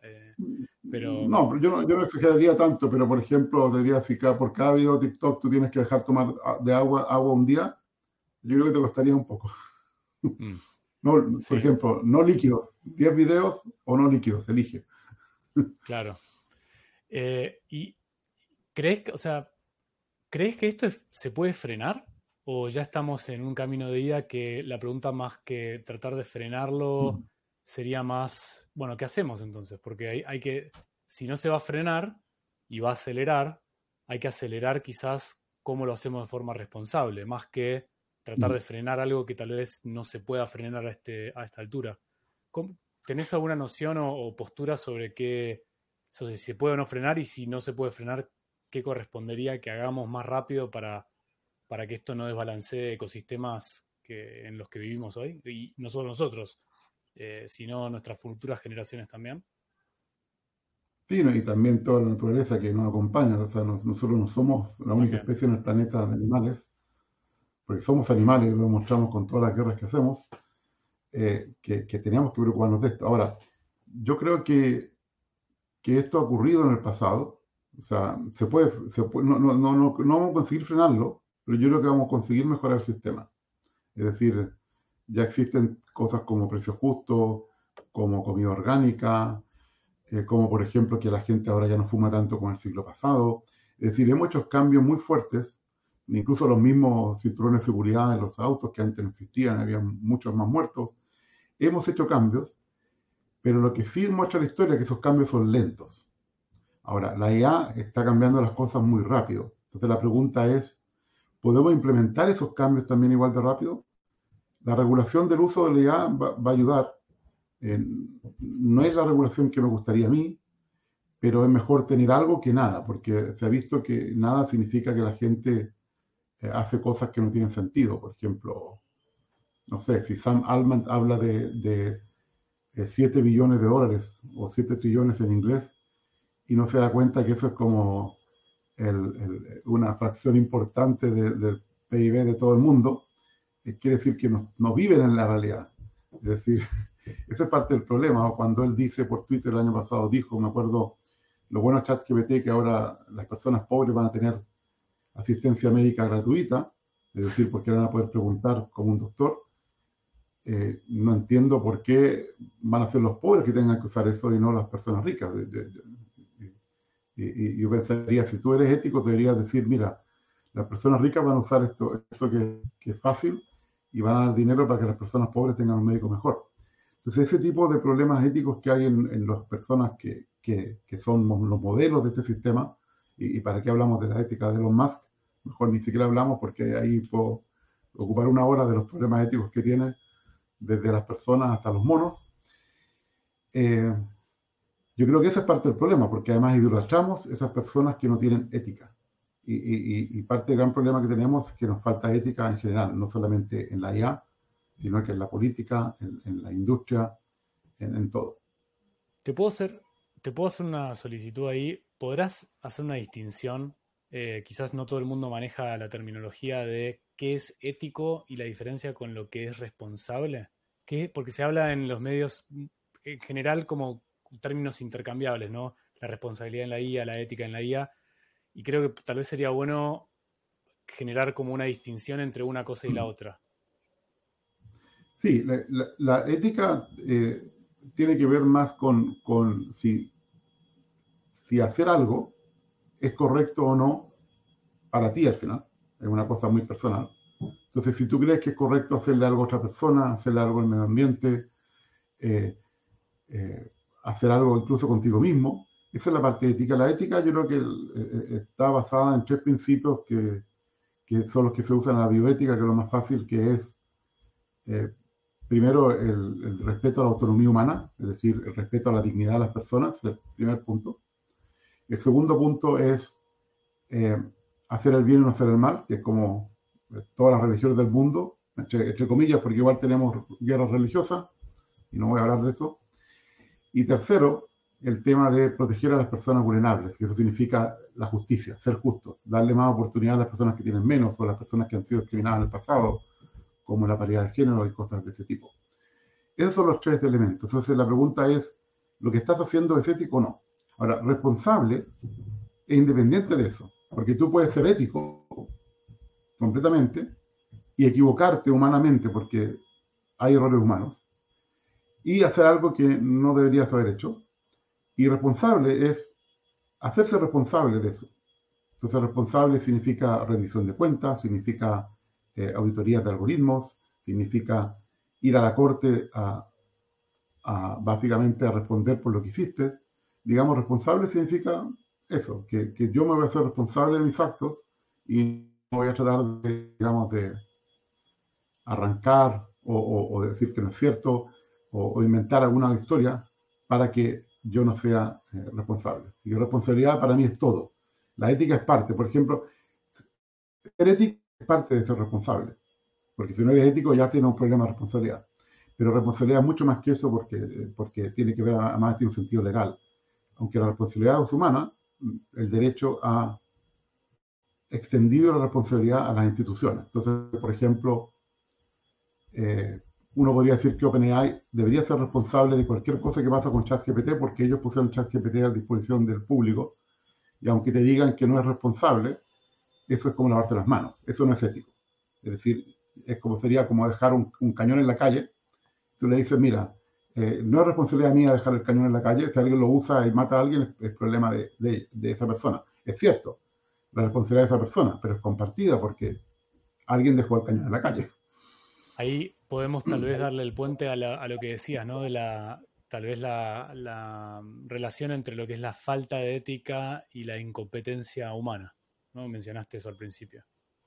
Pero No, pero yo no exageraría tanto, pero por ejemplo, te diría si por cada video de TikTok tú tienes que dejar tomar de agua un día, yo creo que te costaría un poco. mm, No, por sí, ejemplo, no líquidos, 10 videos o no líquidos, elige. claro. ¿Y crees que, o sea, crees que esto se puede frenar? ¿O ya estamos en un camino de ida que la pregunta más que tratar de frenarlo sería más, bueno, ¿qué hacemos entonces? Porque hay que, si no se va a frenar y va a acelerar, hay que acelerar quizás cómo lo hacemos de forma responsable, más que tratar de frenar algo que tal vez no se pueda frenar a esta altura. ¿Tenés alguna noción o postura sobre qué, sobre si se puede o no frenar y si no se puede frenar, qué correspondería que hagamos más rápido para que esto no desbalancee ecosistemas en los que vivimos hoy? Y no solo nosotros, sino nuestras futuras generaciones también. Sí, ¿no? Y también toda la naturaleza que nos acompaña. O sea, nosotros no somos la única También, especie en el planeta de animales, porque somos animales, lo demostramos con todas las guerras que hacemos, que teníamos que preocuparnos de esto. Ahora, yo creo que esto ha ocurrido en el pasado. O sea, no vamos a conseguir frenarlo, pero yo creo que vamos a conseguir mejorar el sistema. Es decir, ya existen cosas como precios justos, como comida orgánica, como por ejemplo que la gente ahora ya no fuma tanto como en el siglo pasado. Es decir, hemos hecho cambios muy fuertes, incluso los mismos cinturones de seguridad en los autos que antes no existían, había muchos más muertos. Hemos hecho cambios, pero lo que sí muestra la historia es que esos cambios son lentos. Ahora, la IA está cambiando las cosas muy rápido. Entonces la pregunta es, ¿podemos implementar esos cambios también igual de rápido? La regulación del uso de la IA va a ayudar. No es la regulación que me gustaría a mí, pero es mejor tener algo que nada, porque se ha visto que nada significa que la gente hace cosas que no tienen sentido. Por ejemplo, no sé, si Sam Altman habla de 7 billones de dólares o 7 trillones en inglés y no se da cuenta que eso es como una fracción importante del PIB de todo el mundo, quiere decir que no viven en la realidad. Es decir, esa es parte del problema. O cuando él dice por Twitter el año pasado, dijo, me acuerdo, los buenos chats GPT, que ahora las personas pobres van a tener asistencia médica gratuita, es decir, porque van a poder preguntar como un doctor. No entiendo por qué van a ser los pobres que tengan que usar eso y no las personas ricas. Y yo pensaría, si tú eres ético, deberías decir, mira, las personas ricas van a usar esto que es fácil y van a dar dinero para que las personas pobres tengan un médico mejor. Entonces, ese tipo de problemas éticos que hay en las personas que son los modelos de este sistema, y para qué hablamos de la ética de Elon Musk, mejor ni siquiera hablamos porque ahí puedo ocupar una hora de los problemas éticos que tiene desde las personas hasta los monos. Yo creo que esa es parte del problema, porque además idolatramos esas personas que no tienen ética. Y parte del gran problema que tenemos es que nos falta ética en general, no solamente en la IA, sino que en la política, en la industria, en todo. ¿Te puedo hacer una solicitud ahí? ¿Podrás hacer una distinción? Quizás no todo el mundo maneja la terminología de qué es ético y la diferencia con lo que es responsable. Porque se habla en los medios en general como términos intercambiables, ¿no? La responsabilidad en la IA, la ética en la IA. Y creo que tal vez sería bueno generar como una distinción entre una cosa y la otra. Sí, la ética tiene que ver más con si hacer algo es correcto o no para ti al final. Es una cosa muy personal. Entonces, si tú crees que es correcto hacerle algo a otra persona, hacerle algo al medio ambiente, eh, hacer algo incluso contigo mismo, esa es la parte ética. La ética yo creo que está basada en 3 principios que son los que se usan en la bioética, que es lo más fácil, que es primero el respeto a la autonomía humana, es decir, el respeto a la dignidad de las personas, es el primer punto. El segundo punto es hacer el bien y no hacer el mal, que es como todas las religiones del mundo, entre comillas, porque igual tenemos guerras religiosas, y no voy a hablar de eso. Y tercero, el tema de proteger a las personas vulnerables, que eso significa la justicia, ser justos, darle más oportunidad a las personas que tienen menos o a las personas que han sido discriminadas en el pasado, como la paridad de género y cosas de ese tipo. Esos son los 3 elementos. Entonces la pregunta es, ¿lo que estás haciendo es ético o no? Ahora, responsable es independiente de eso, porque tú puedes ser ético completamente y equivocarte humanamente porque hay errores humanos y hacer algo que no deberías haber hecho. Y responsable es hacerse responsable de eso. Entonces, responsable significa rendición de cuentas, significa auditorías de algoritmos, significa ir a la corte básicamente a responder por lo que hiciste. Digamos, responsable significa eso, que yo me voy a hacer responsable de mis actos y no voy a tratar de, digamos, de arrancar o decir que no es cierto o inventar alguna historia para que yo no sea responsable. Y responsabilidad para mí es todo. La ética es parte. Por ejemplo, ser ético es parte de ser responsable. Porque si no eres ético ya tienes un problema de responsabilidad. Pero responsabilidad es mucho más que eso porque tiene que ver, además tiene un sentido legal. Aunque la responsabilidad es humana, el derecho ha extendido la responsabilidad a las instituciones. Entonces, por ejemplo, uno podría decir que OpenAI debería ser responsable de cualquier cosa que pasa con ChatGPT porque ellos pusieron ChatGPT a disposición del público y aunque te digan que no es responsable, eso es como lavarse las manos, eso no es ético. Es decir, sería como dejar un cañón en la calle. Tú le dices, mira, no es responsabilidad mía dejar el cañón en la calle, si alguien lo usa y mata a alguien es problema de esa persona. Es cierto, la responsabilidad de esa persona, pero es compartida porque alguien dejó el cañón en la calle. Ahí podemos tal vez darle el puente a lo que decías, ¿no? De tal vez la relación entre lo que es la falta de ética y la incompetencia humana, ¿no? Mencionaste eso al principio.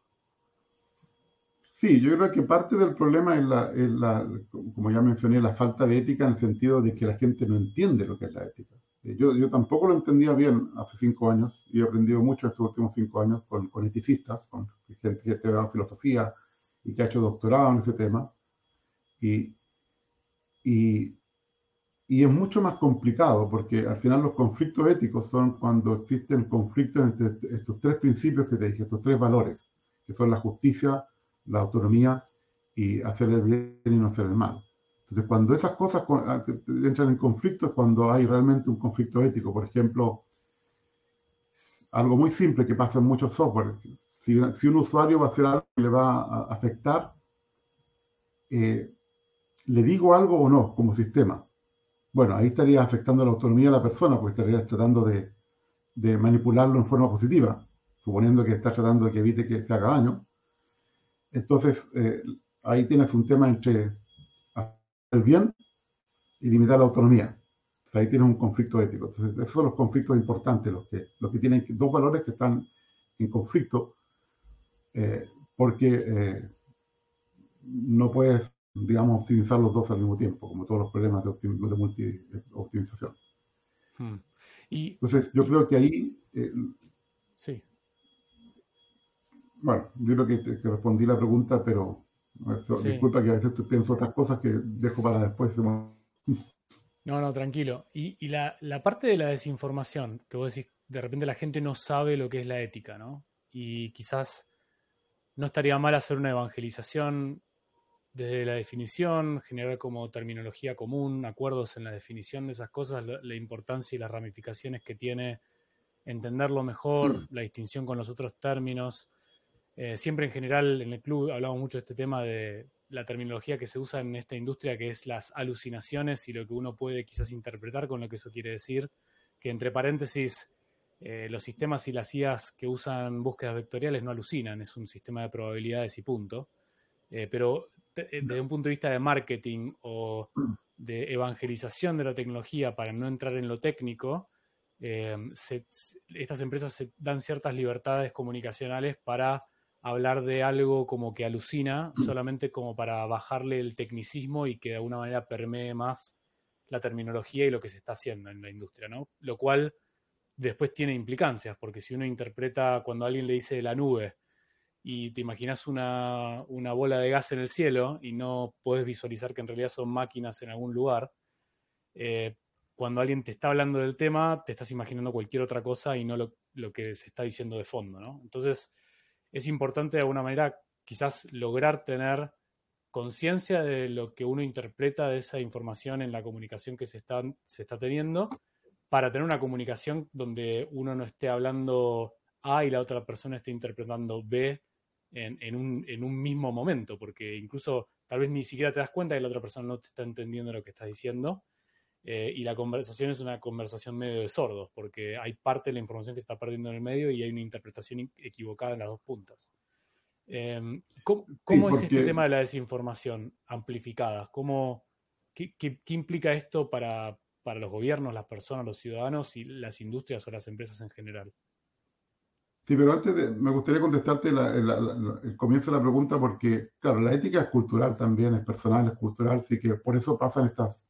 Sí, yo creo que parte del problema como ya mencioné, la falta de ética en el sentido de que la gente no entiende lo que es la ética. Yo tampoco lo entendía bien hace 5 años y he aprendido mucho estos últimos 5 años con eticistas, con gente que estudia filosofía y que ha hecho doctorado en ese tema. Y, y, y es mucho más complicado porque al final los conflictos éticos son cuando existen conflictos entre estos tres principios que te dije, estos tres valores, que son la justicia, la autonomía y hacer el bien y no hacer el mal. Entonces, cuando esas cosas entran en conflicto es cuando hay realmente un conflicto ético. Por ejemplo, algo muy simple que pasa en muchos software. Si un usuario va a hacer algo que le va a afectar, eh, ¿le digo algo o no como sistema? Bueno, ahí estaría afectando la autonomía de la persona, porque estaría tratando de manipularlo en forma positiva, suponiendo que está tratando de que evite que se haga daño. Entonces, ahí tienes un tema entre hacer el bien y limitar la autonomía. Entonces, ahí tienes un conflicto ético. Entonces, esos son los conflictos importantes, los que tienen dos valores que están en conflicto, porque no puedes, digamos, optimizar los dos al mismo tiempo, como todos los problemas de multi-optimización. Y, Entonces, yo y creo que ahí, sí. bueno, yo creo que respondí la pregunta, pero Sí, disculpa que a veces pienso otras cosas que dejo para después. no, no, tranquilo. Y la parte de la desinformación, que vos decís, de repente la gente no sabe lo que es la ética, ¿no? Y quizás no estaría mal hacer una evangelización desde la definición, generar como terminología común, acuerdos en la definición de esas cosas, la importancia y las ramificaciones que tiene entenderlo mejor, la distinción con los otros términos. Siempre en general en el club hablamos mucho de este tema de la terminología que se usa en esta industria, que es las alucinaciones y lo que uno puede quizás interpretar con lo que eso quiere decir, que entre paréntesis, los sistemas y las IAs que usan búsquedas vectoriales no alucinan, es un sistema de probabilidades y punto. Pero desde un punto de vista de marketing o de evangelización de la tecnología para no entrar en lo técnico, estas empresas se dan ciertas libertades comunicacionales para hablar de algo como que alucina, solamente como para bajarle el tecnicismo y que de alguna manera permee más la terminología y lo que se está haciendo en la industria, ¿no? Lo cual después tiene implicancias, porque si uno interpreta cuando alguien le dice la nube y te imaginas una bola de gas en el cielo y no puedes visualizar que en realidad son máquinas en algún lugar, eh, cuando alguien te está hablando del tema, te estás imaginando cualquier otra cosa y no lo que se está diciendo de fondo, ¿no? Entonces, es importante de alguna manera quizás lograr tener conciencia de lo que uno interpreta de esa información en la comunicación que se está teniendo, para tener una comunicación donde uno no esté hablando A y la otra persona esté interpretando B en un mismo momento, porque incluso tal vez ni siquiera te das cuenta que la otra persona no te está entendiendo lo que estás diciendo, y la conversación es una conversación medio de sordos, porque hay parte de la información que se está perdiendo en el medio y hay una interpretación equivocada en las dos puntas. Sí, ¿Cómo es este porque, tema de la desinformación amplificada? ¿Qué implica esto para los gobiernos, las personas, los ciudadanos y las industrias o las empresas en general? sí, pero me gustaría contestarte el comienzo de la pregunta porque, claro, la ética es cultural también, es personal, es cultural, así que por eso pasan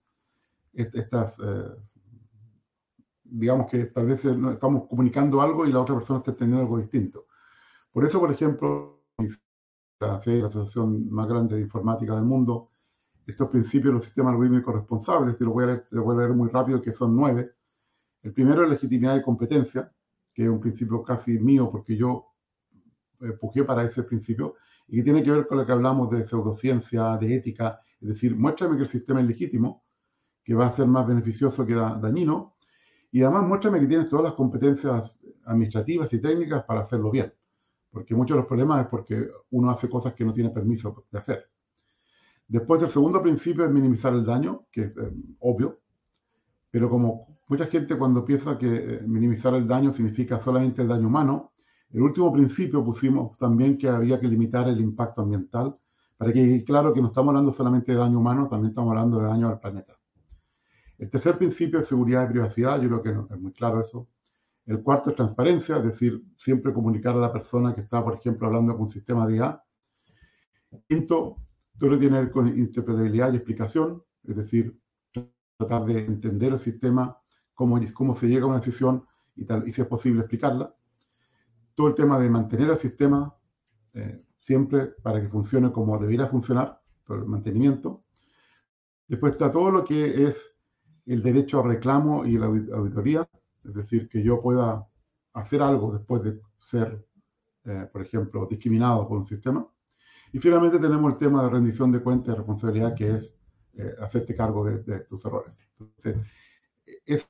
estas digamos que tal vez no estamos comunicando algo y la otra persona está entendiendo algo distinto. Por eso, por ejemplo, la asociación más grande de informática del mundo, estos principios de los sistemas algorítmicos responsables, te lo voy a leer muy rápido, que son 9. El primero es legitimidad y competencia, que es un principio casi mío porque yo pujé para ese principio, y que tiene que ver con lo que hablamos de pseudociencia, de ética, es decir, muéstrame que el sistema es legítimo, que va a ser más beneficioso que dañino, y además muéstrame que tienes todas las competencias administrativas y técnicas para hacerlo bien, porque muchos de los problemas es porque uno hace cosas que no tiene permiso de hacer. Después, el segundo principio es minimizar el daño, que es obvio, pero como mucha gente cuando piensa que minimizar el daño significa solamente el daño humano, El último principio pusimos también que había que limitar el impacto ambiental, para que quede claro que no estamos hablando solamente de daño humano, también estamos hablando de daño al planeta. El tercer principio es seguridad y privacidad, yo creo que es muy claro eso. El cuarto es transparencia, es decir, siempre comunicar a la persona que está, por ejemplo, hablando con un sistema de IA. Quinto, todo lo que tiene que ver con interpretabilidad y explicación, es decir, tratar de entender el sistema, cómo se llega a una decisión y, tal, y si es posible explicarla. Todo el tema de mantener el sistema siempre para que funcione como debiera funcionar, todo el mantenimiento. Después está todo lo que es el derecho a reclamo y la auditoría, es decir, que yo pueda hacer algo después de ser, por ejemplo, discriminado por un sistema. Y finalmente tenemos el tema de rendición de cuentas y responsabilidad, que es hacerte cargo de tus errores. Entonces, es...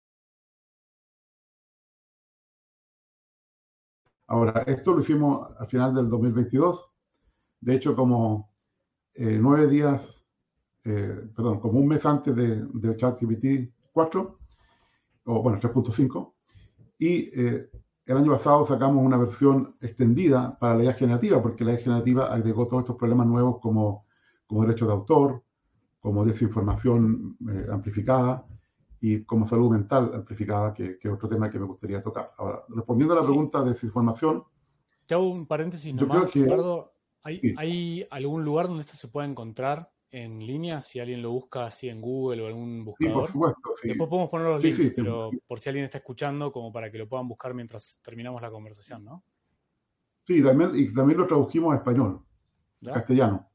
Ahora, esto lo hicimos al final del 2022. De hecho, como 9 días, como un mes antes de ChatGPT 4, o bueno, 3.5, y el año pasado sacamos una versión extendida para la IA generativa, porque la IA generativa agregó todos estos problemas nuevos como derechos de autor, como desinformación amplificada y como salud mental amplificada, que es otro tema que me gustaría tocar. Ahora, respondiendo a la Sí. pregunta de desinformación, Te hago un paréntesis yo creo nomás, que Ricardo. ¿Hay, sí, hay algún lugar donde esto se pueda encontrar en línea? Si alguien lo busca así en Google o algún sí, por buscador. supuesto, sí, Después podemos poner los sí, links, sí, pero por si alguien está escuchando, como para que lo puedan buscar mientras terminamos la conversación, ¿no? sí, también, y también lo tradujimos a español, a ¿Ya? castellano.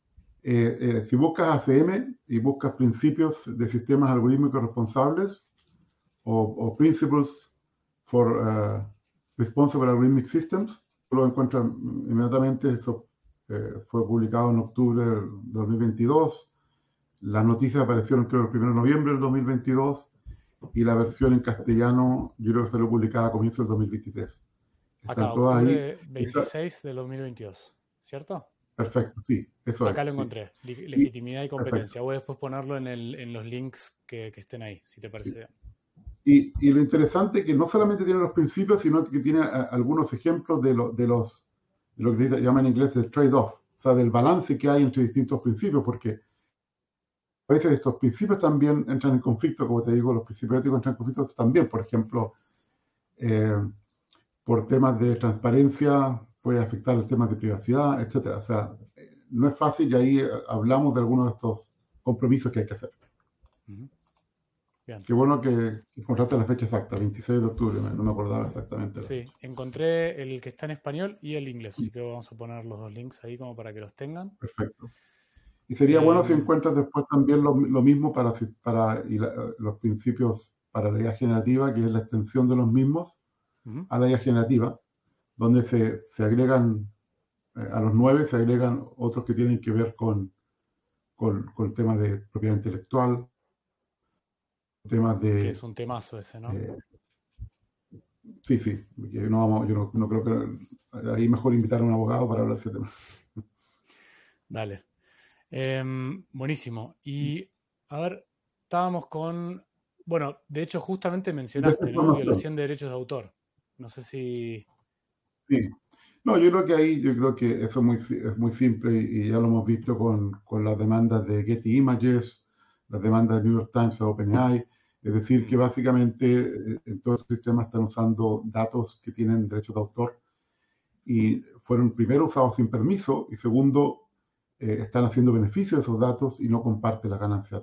Si buscas ACM y buscas principios de sistemas algorítmicos responsables o Principles for Responsible Algorithmic Systems, lo encuentras inmediatamente. Eso fue publicado en octubre del 2022. Las noticias aparecieron creo el 1 de noviembre del 2022 y la versión en castellano yo creo que salió publicada a comienzos del 2023. Acá, Están todas ahí. octubre Esa, 26 de 2022, ¿cierto? perfecto, sí, eso Acá lo es, sí. encontré. Y, Legitimidad y perfecto, competencia. Voy a después ponerlo en los links que estén ahí, si te sí. parece bien. Y lo interesante es que no solamente tiene los principios, sino que tiene algunos ejemplos de lo que se llama en inglés el trade-off, o sea, del balance que hay entre distintos principios, porque a veces estos principios también entran en conflicto, como te digo, los principios éticos entran en conflicto también, por ejemplo, eh, por temas de transparencia, puede afectar el tema de privacidad, etcétera. O sea, no es fácil y ahí hablamos de algunos de estos compromisos que hay que hacer. Ujú. Bien. Qué bueno que encontraste la fecha exacta, 26 de octubre, no me acordaba exactamente la Sí, fecha. encontré el que está en español y el inglés, así que vamos a poner los dos links ahí como para que los tengan. Perfecto. Y sería bueno si Em, encuentras después también lo mismo los principios para la IA generativa, que es la extensión de los mismos ujú. a la IA generativa, donde se agregan, a los 9 se agregan otros que tienen que ver con temas de propiedad intelectual, temas Que es de... un temazo ese, ¿no? eh, sí, sí, que no vamos, yo no creo que... Ahí mejor invitar a un abogado para hablar de ese tema. Dale. Buenísimo. Y a ver, estábamos con, bueno, de hecho justamente mencionaste, ¿no? Desinformación, Violación de derechos de autor. No sé si... sí. No, yo creo que ahí, yo creo que eso es muy simple y ya lo hemos visto con las demandas de Getty Images, las demandas de New York Times a OpenAI. Es decir, que Mm, básicamente en todos estos sistemas están usando datos que tienen derechos de autor y fueron primero usados sin permiso y segundo están haciendo beneficio de esos datos y no comparten las ganancias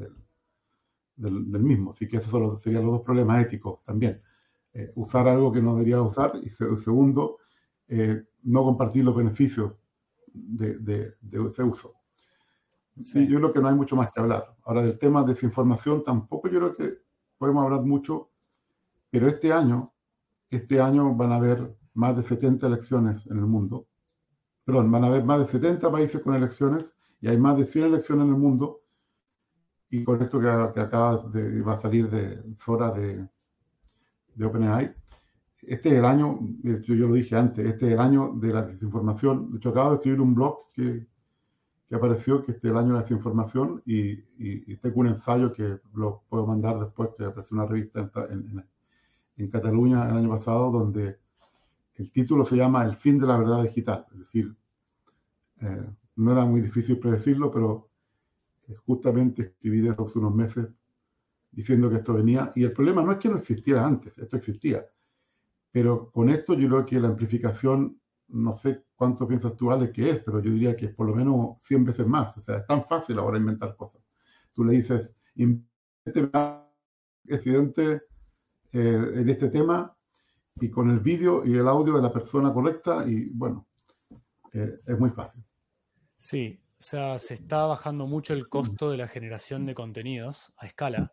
del mismo. Así que esos serían los dos problemas éticos también. Usar algo que no debería usar y segundo, no compartir los beneficios de ese uso. sí. Yo creo que no hay mucho más que hablar. Ahora, del tema de desinformación tampoco yo creo que podemos hablar mucho, pero este año van a haber más de 70 elecciones en el mundo. Perdón, van a haber más de 70 países con elecciones y hay más de 100 elecciones en el mundo. Y con esto que va a salir de Sora de OpenAI, este es el año, yo lo dije antes, este es el año de la desinformación. De hecho, acabo de escribir un blog que apareció, que este es el año de la desinformación, y tengo un ensayo que lo puedo mandar después, que apareció en una revista en Cataluña el año pasado, donde el título se llama El fin de la verdad digital. Es decir, no era muy difícil predecirlo, pero justamente escribí de eso hace unos meses diciendo que esto venía. Y el problema no es que no existiera antes, esto existía. Pero con esto yo creo que la amplificación, no sé cuánto piensas tú, Alex, que es, pero yo diría que es por lo menos 100 veces más. O sea, es tan fácil ahora inventar cosas. Tú le dices, invente un accidente en este tema y con el vídeo y el audio de la persona correcta y bueno, es muy fácil. Sí, o sea, se está bajando mucho el costo de la generación de contenidos a escala.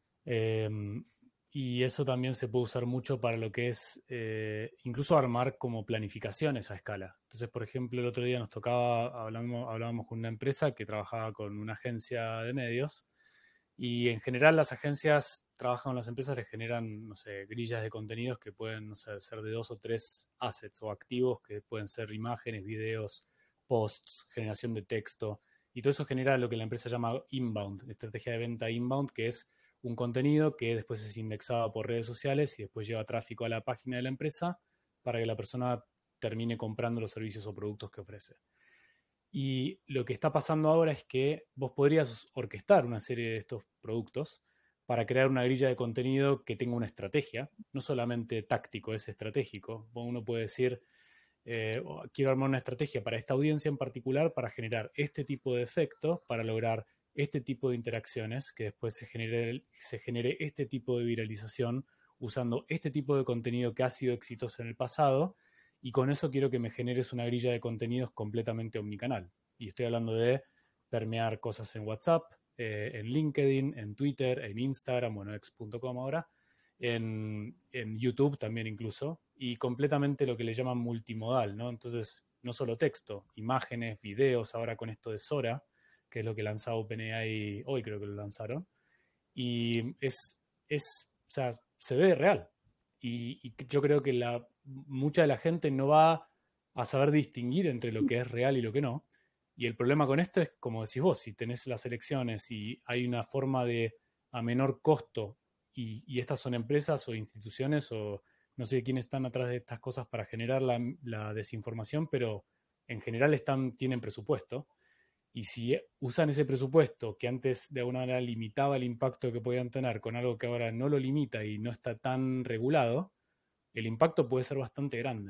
Y eso también se puede usar mucho para lo que es incluso armar como planificaciones a escala. Entonces, por ejemplo, el otro día nos tocaba, hablábamos con una empresa que trabajaba con una agencia de medios y en general las agencias trabajan con las empresas, les generan, no sé, grillas de contenidos que pueden, no sé, ser de 2 o 3 assets o activos que pueden ser imágenes, videos, posts, generación de texto. Y todo eso genera lo que la empresa llama inbound, estrategia de venta inbound, que es un contenido que después es indexado por redes sociales y después lleva tráfico a la página de la empresa para que la persona termine comprando los servicios o productos que ofrece. Y lo que está pasando ahora es que vos podrías orquestar una serie de estos productos para crear una grilla de contenido que tenga una estrategia, no solamente táctico, es estratégico. Uno puede decir, quiero armar una estrategia para esta audiencia en particular para generar este tipo de efecto, para lograr este tipo de interacciones, que después se genere este tipo de viralización usando este tipo de contenido que ha sido exitoso en el pasado, y con eso quiero que me generes una grilla de contenidos completamente omnicanal. Y estoy hablando de permear cosas en WhatsApp, en LinkedIn, en Twitter, en Instagram, bueno, x.com ahora, en YouTube también incluso, y completamente lo que le llaman multimodal, ¿no? Entonces, no solo texto, imágenes, videos, ahora con esto de Sora, que es lo que lanzaba OpenAI hoy, creo que lo lanzaron, y o sea, se ve real. Y yo creo que mucha de la gente no va a saber distinguir entre lo que es real y lo que no. Y el problema con esto es, como decís vos, si tenés las elecciones y hay una forma de a menor costo, y estas son empresas o instituciones o no sé quiénes están atrás de estas cosas para generar la desinformación, pero en general tienen presupuesto. Y si usan ese presupuesto que antes de alguna manera limitaba el impacto que podían tener con algo que ahora no lo limita y no está tan regulado, el impacto puede ser bastante grande.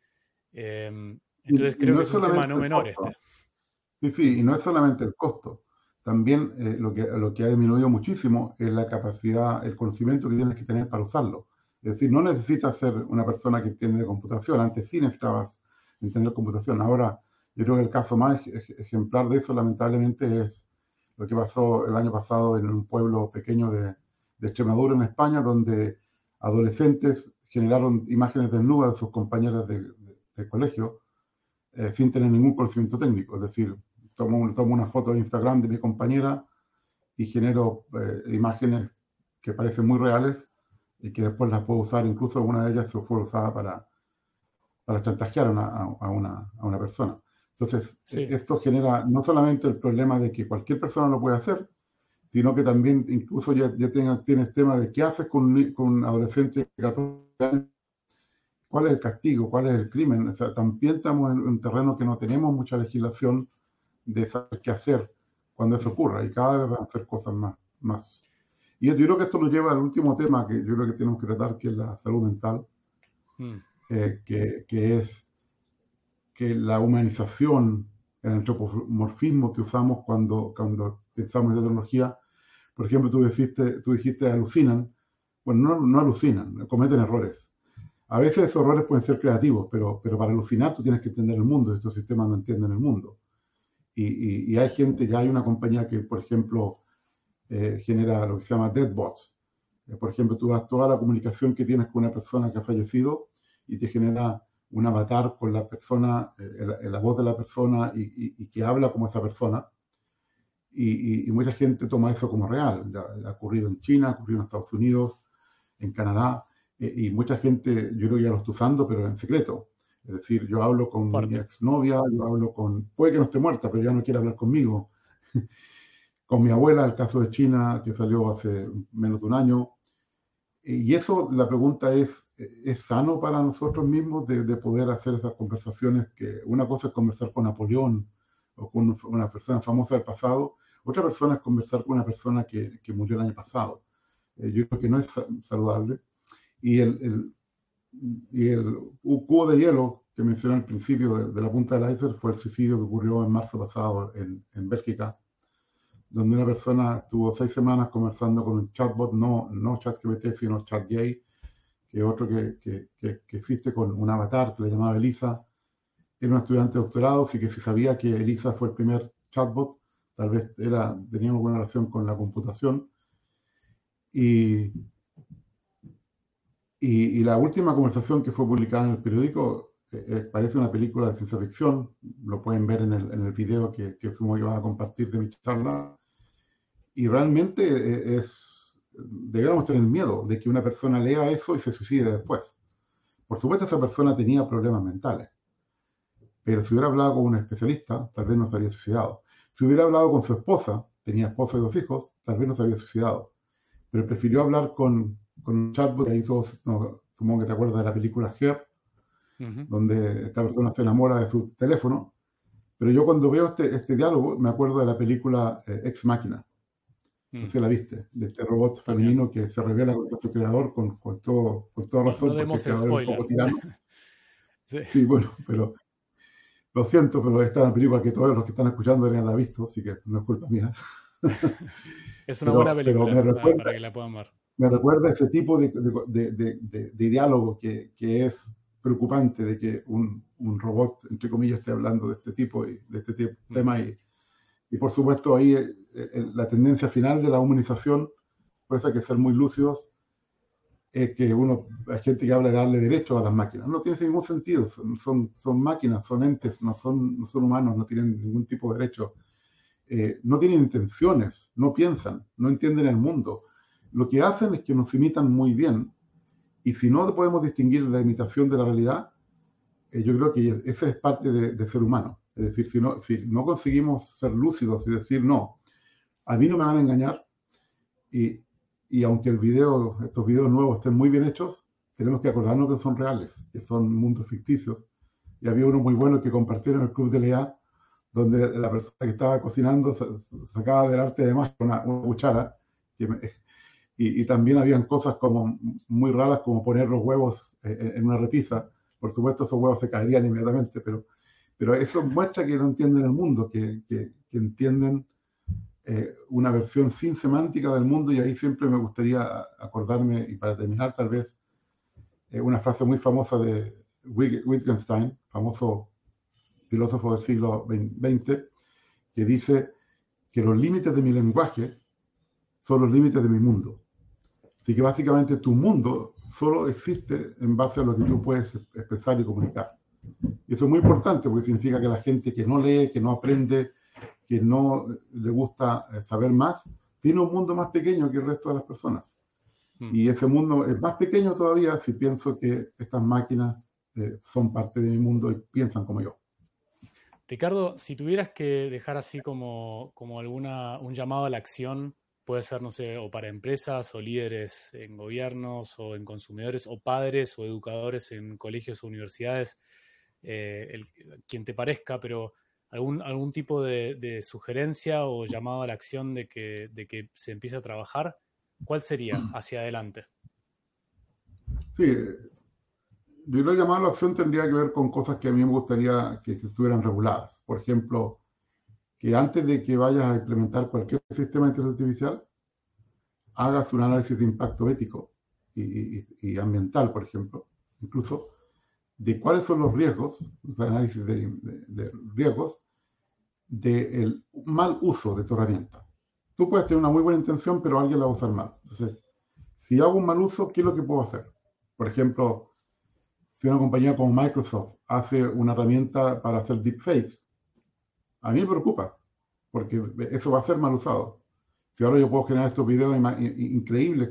Entonces Y creo no que es es un tema solamente no el menor este. costo. Sí, sí, y no es solamente el costo. También lo que ha disminuido muchísimo es la capacidad, el conocimiento que tienes que tener para usarlo. Es decir, no necesitas ser una persona que entiende de computación. Antes sí necesitabas entender computación. Ahora, yo creo que el caso más ejemplar de eso, lamentablemente, es lo que pasó el año pasado en un pueblo pequeño de Extremadura, en España, donde adolescentes generaron imágenes desnudas de sus compañeras de colegio sin tener ningún conocimiento técnico. Es decir, tomo una foto de Instagram de mi compañera y genero imágenes que parecen muy reales y que después las puedo usar, incluso una de ellas fue usada para chantajear a una persona. Entonces, Sí, esto genera no solamente el problema de que cualquier persona lo puede hacer, sino que también incluso ya tienes tema de qué haces con un adolescente de 14 años, cuál es el castigo, cuál es el crimen. O sea, también estamos en un terreno que no tenemos mucha legislación de saber qué hacer cuando eso ocurra y cada vez van a hacer cosas más. Y yo creo que esto nos lleva al último tema que yo creo que tenemos que tratar, que es la salud mental, mm, que es que la humanización, el antropomorfismo que usamos cuando pensamos en tecnología, por ejemplo, tú dijiste alucinan, bueno, no alucinan, cometen errores. A veces esos errores pueden ser creativos, pero para alucinar tú tienes que entender el mundo, estos sistemas no entienden el mundo. Y hay gente, ya hay una compañía que, por ejemplo, genera lo que se llama deadbots. Por ejemplo, tú das toda la comunicación que tienes con una persona que ha fallecido y te genera un avatar con la persona, la voz de la persona y que habla como esa persona. Y mucha gente toma eso como real. Ha ocurrido en China, ha ocurrido en Estados Unidos, en Canadá, y mucha gente, yo creo que ya lo está usando, pero en secreto. Es decir, yo hablo con mi fuerte. exnovia, yo hablo puede que no esté muerta, pero ya no quiere hablar conmigo. Con mi abuela, el caso de China, que salió hace menos de un año. Y eso, la pregunta es, es sano para nosotros mismos de poder hacer esas conversaciones, que una cosa es conversar con Napoleón o con una persona famosa del pasado, otra persona es conversar con una persona que murió el año pasado. Yo creo que no es saludable. Y el cubo de hielo que mencioné al principio de la punta del iceberg fue el suicidio que ocurrió en marzo pasado en Bélgica, donde una persona estuvo 6 semanas conversando con un chatbot, no ChatGPT, sino ChatGay, que es otro que existe con un avatar que le llamaba Elisa. Era un estudiante de doctorado, así que si sabía que Elisa fue el primer chatbot, tal vez tenía una buena relación con la computación. Y la última conversación que fue publicada en el periódico parece una película de ciencia ficción. Lo pueden ver en el video que sumo que van a compartir de mi charla. Y realmente deberíamos tener miedo de que una persona lea eso y se suicide después. Por supuesto, esa persona tenía problemas mentales, pero si hubiera hablado con un especialista, tal vez no se habría suicidado. Si hubiera hablado con su esposa, tenía esposa y 2 hijos, tal vez no se habría suicidado. Pero prefirió hablar con un chatbot, ahí todos, no, supongo que te acuerdas de la película Her, donde esta persona se enamora de su teléfono. Pero yo cuando veo este diálogo me acuerdo de la película Ex Machina. No sé si la viste, de este robot También. femenino que se revela contra su creador con toda No, razón, no porque el demos el creador es un poco spoiler. tirano. Sí. Sí, bueno, pero lo siento, pero esta es una película que todos los que están escuchando deberían haber visto, así que no es culpa mía. Es una buena Pero película para que la puedan ver. me recuerda ese tipo de diálogo que es preocupante, de que un robot, entre comillas, esté hablando de este tipo y de este tema. Y por supuesto ahí la tendencia final de la humanización, por eso hay que ser muy lúcidos, es que hay gente que habla de darle derechos a las máquinas. No tiene ningún sentido, son máquinas, son entes, no son humanos, no tienen ningún tipo de derecho. No tienen intenciones, no piensan, no entienden el mundo. Lo que hacen es que nos imitan muy bien, y si no podemos distinguir la imitación de la realidad, yo creo que esa es parte de ser humano. Es decir, si no conseguimos ser lúcidos y decir, no, a mí no me van a engañar, y aunque estos videos nuevos estén muy bien hechos, tenemos que acordarnos que son reales, que son mundos ficticios. Y había uno muy bueno que compartieron en el Club de Lea, donde la persona que estaba cocinando sacaba del arte de magia una cuchara, y también habían cosas como muy raras, como poner los huevos en una repisa. Por supuesto, esos huevos se caerían inmediatamente, pero eso muestra que no entienden el mundo, que entienden una versión sin semántica del mundo. Y ahí siempre me gustaría acordarme, y para terminar tal vez, una frase muy famosa de Wittgenstein, famoso filósofo del siglo XX, que dice que los límites de mi lenguaje son los límites de mi mundo. Así que básicamente tu mundo solo existe en base a lo que tú puedes expresar y comunicar. Y eso es muy importante, porque significa que la gente que no lee, que no aprende, que no le gusta saber más, tiene un mundo más pequeño que el resto de las personas. Y ese mundo es más pequeño todavía si pienso que estas máquinas son parte de mi mundo y piensan como yo. Ricardo, si tuvieras que dejar así como un llamado a la acción, puede ser, no sé, o para empresas o líderes en gobiernos o en consumidores o padres o educadores en colegios o universidades, quien te parezca, pero algún tipo de sugerencia o llamado a la acción de que se empiece a trabajar, ¿cuál sería hacia adelante? Sí, yo lo llamado a la acción tendría que ver con cosas que a mí me gustaría que estuvieran reguladas. Por ejemplo, que antes de que vayas a implementar cualquier sistema de inteligencia artificial, hagas un análisis de impacto ético y ambiental, por ejemplo, incluso, de cuáles son los riesgos, un análisis de riesgos del mal uso de tu herramienta. Tú puedes tener una muy buena intención, pero alguien la va a usar mal. Entonces, si hago un mal uso, ¿qué es lo que puedo hacer? Por ejemplo, si una compañía como Microsoft hace una herramienta para hacer deepfakes, a mí me preocupa, porque eso va a ser mal usado. Si ahora yo puedo generar estos videos increíbles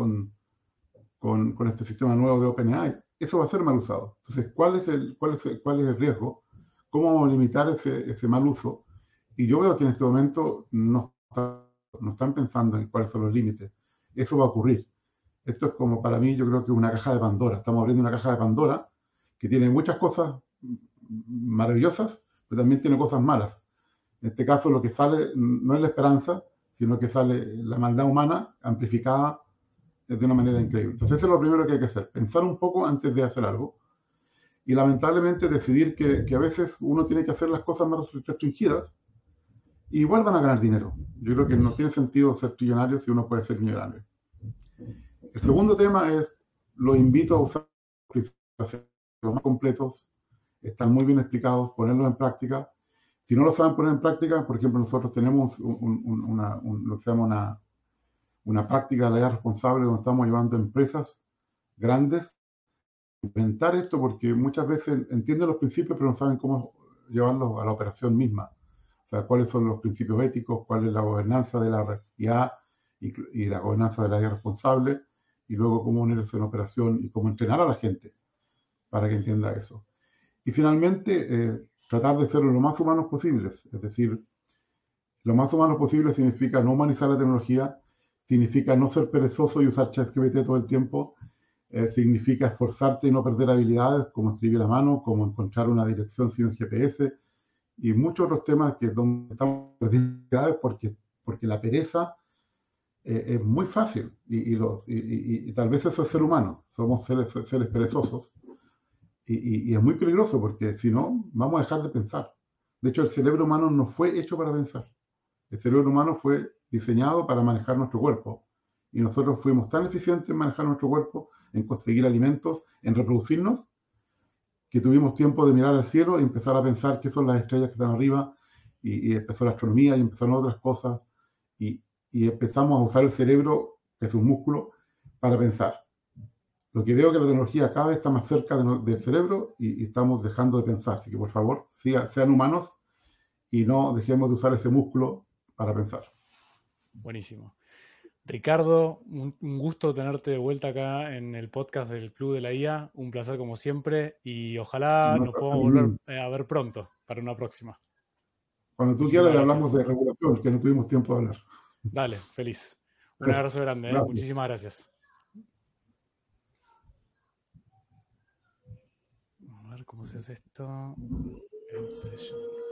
con este sistema nuevo de OpenAI, eso va a ser mal usado. Entonces, ¿cuál es el riesgo? ¿Cómo vamos a limitar ese mal uso? Y yo veo que en este momento no están pensando en cuáles son los límites. Eso va a ocurrir. Esto es como para mí, yo creo que es una caja de Pandora. Estamos abriendo una caja de Pandora que tiene muchas cosas maravillosas, pero también tiene cosas malas. En este caso lo que sale no es la esperanza, sino que sale la maldad humana amplificada de una manera increíble. Entonces eso es lo primero que hay que hacer, pensar un poco antes de hacer algo y lamentablemente decidir que a veces uno tiene que hacer las cosas más restringidas y igual van a ganar dinero. Yo creo que no tiene sentido ser trillonario si uno puede ser millonario. El segundo tema es, los invito a usar los más completos, están muy bien explicados, ponerlos en práctica. Si no lo saben poner en práctica, por ejemplo, nosotros tenemos lo que se llama una práctica de la responsable donde estamos llevando a empresas grandes a inventar esto porque muchas veces entienden los principios pero no saben cómo llevarlos a la operación misma. O sea, cuáles son los principios éticos, cuál es la gobernanza de la IA y la gobernanza de la IA responsable y luego cómo ponerse en operación y cómo entrenar a la gente para que entienda eso. Y finalmente, tratar de ser lo más humanos posibles. Es decir, lo más humanos posible significa no humanizar la tecnología, significa no ser perezoso y usar ChatGPT todo el tiempo, significa esforzarte y no perder habilidades como escribir a mano, como encontrar una dirección sin un GPS y muchos otros temas que donde estamos perdiendo habilidades porque la pereza es muy fácil y tal vez eso es ser humano, somos seres perezosos y es muy peligroso porque si no, vamos a dejar de pensar. De hecho, el cerebro humano no fue hecho para pensar. El cerebro humano fue diseñado para manejar nuestro cuerpo. Y nosotros fuimos tan eficientes en manejar nuestro cuerpo, en conseguir alimentos, en reproducirnos, que tuvimos tiempo de mirar al cielo y empezar a pensar qué son las estrellas que están arriba. Y empezó la astronomía y empezaron otras cosas. Y, y empezamos a usar el cerebro, que es un músculo, para pensar. Lo que veo que la tecnología cada vez está más cerca del cerebro y estamos dejando de pensar. Así que por favor, sean humanos y no dejemos de usar ese músculo para pensar. Buenísimo. Ricardo, un gusto tenerte de vuelta acá en el podcast del Club de la IA. Un placer como siempre y ojalá No, nos podamos volver a ver pronto para una próxima. cuando tú Muchísimas quieras hablamos gracias. de regulación, que no tuvimos tiempo de hablar. Dale, feliz. Un abrazo grande, ¿eh? Gracias. Muchísimas gracias. A ver cómo se hace esto. End session.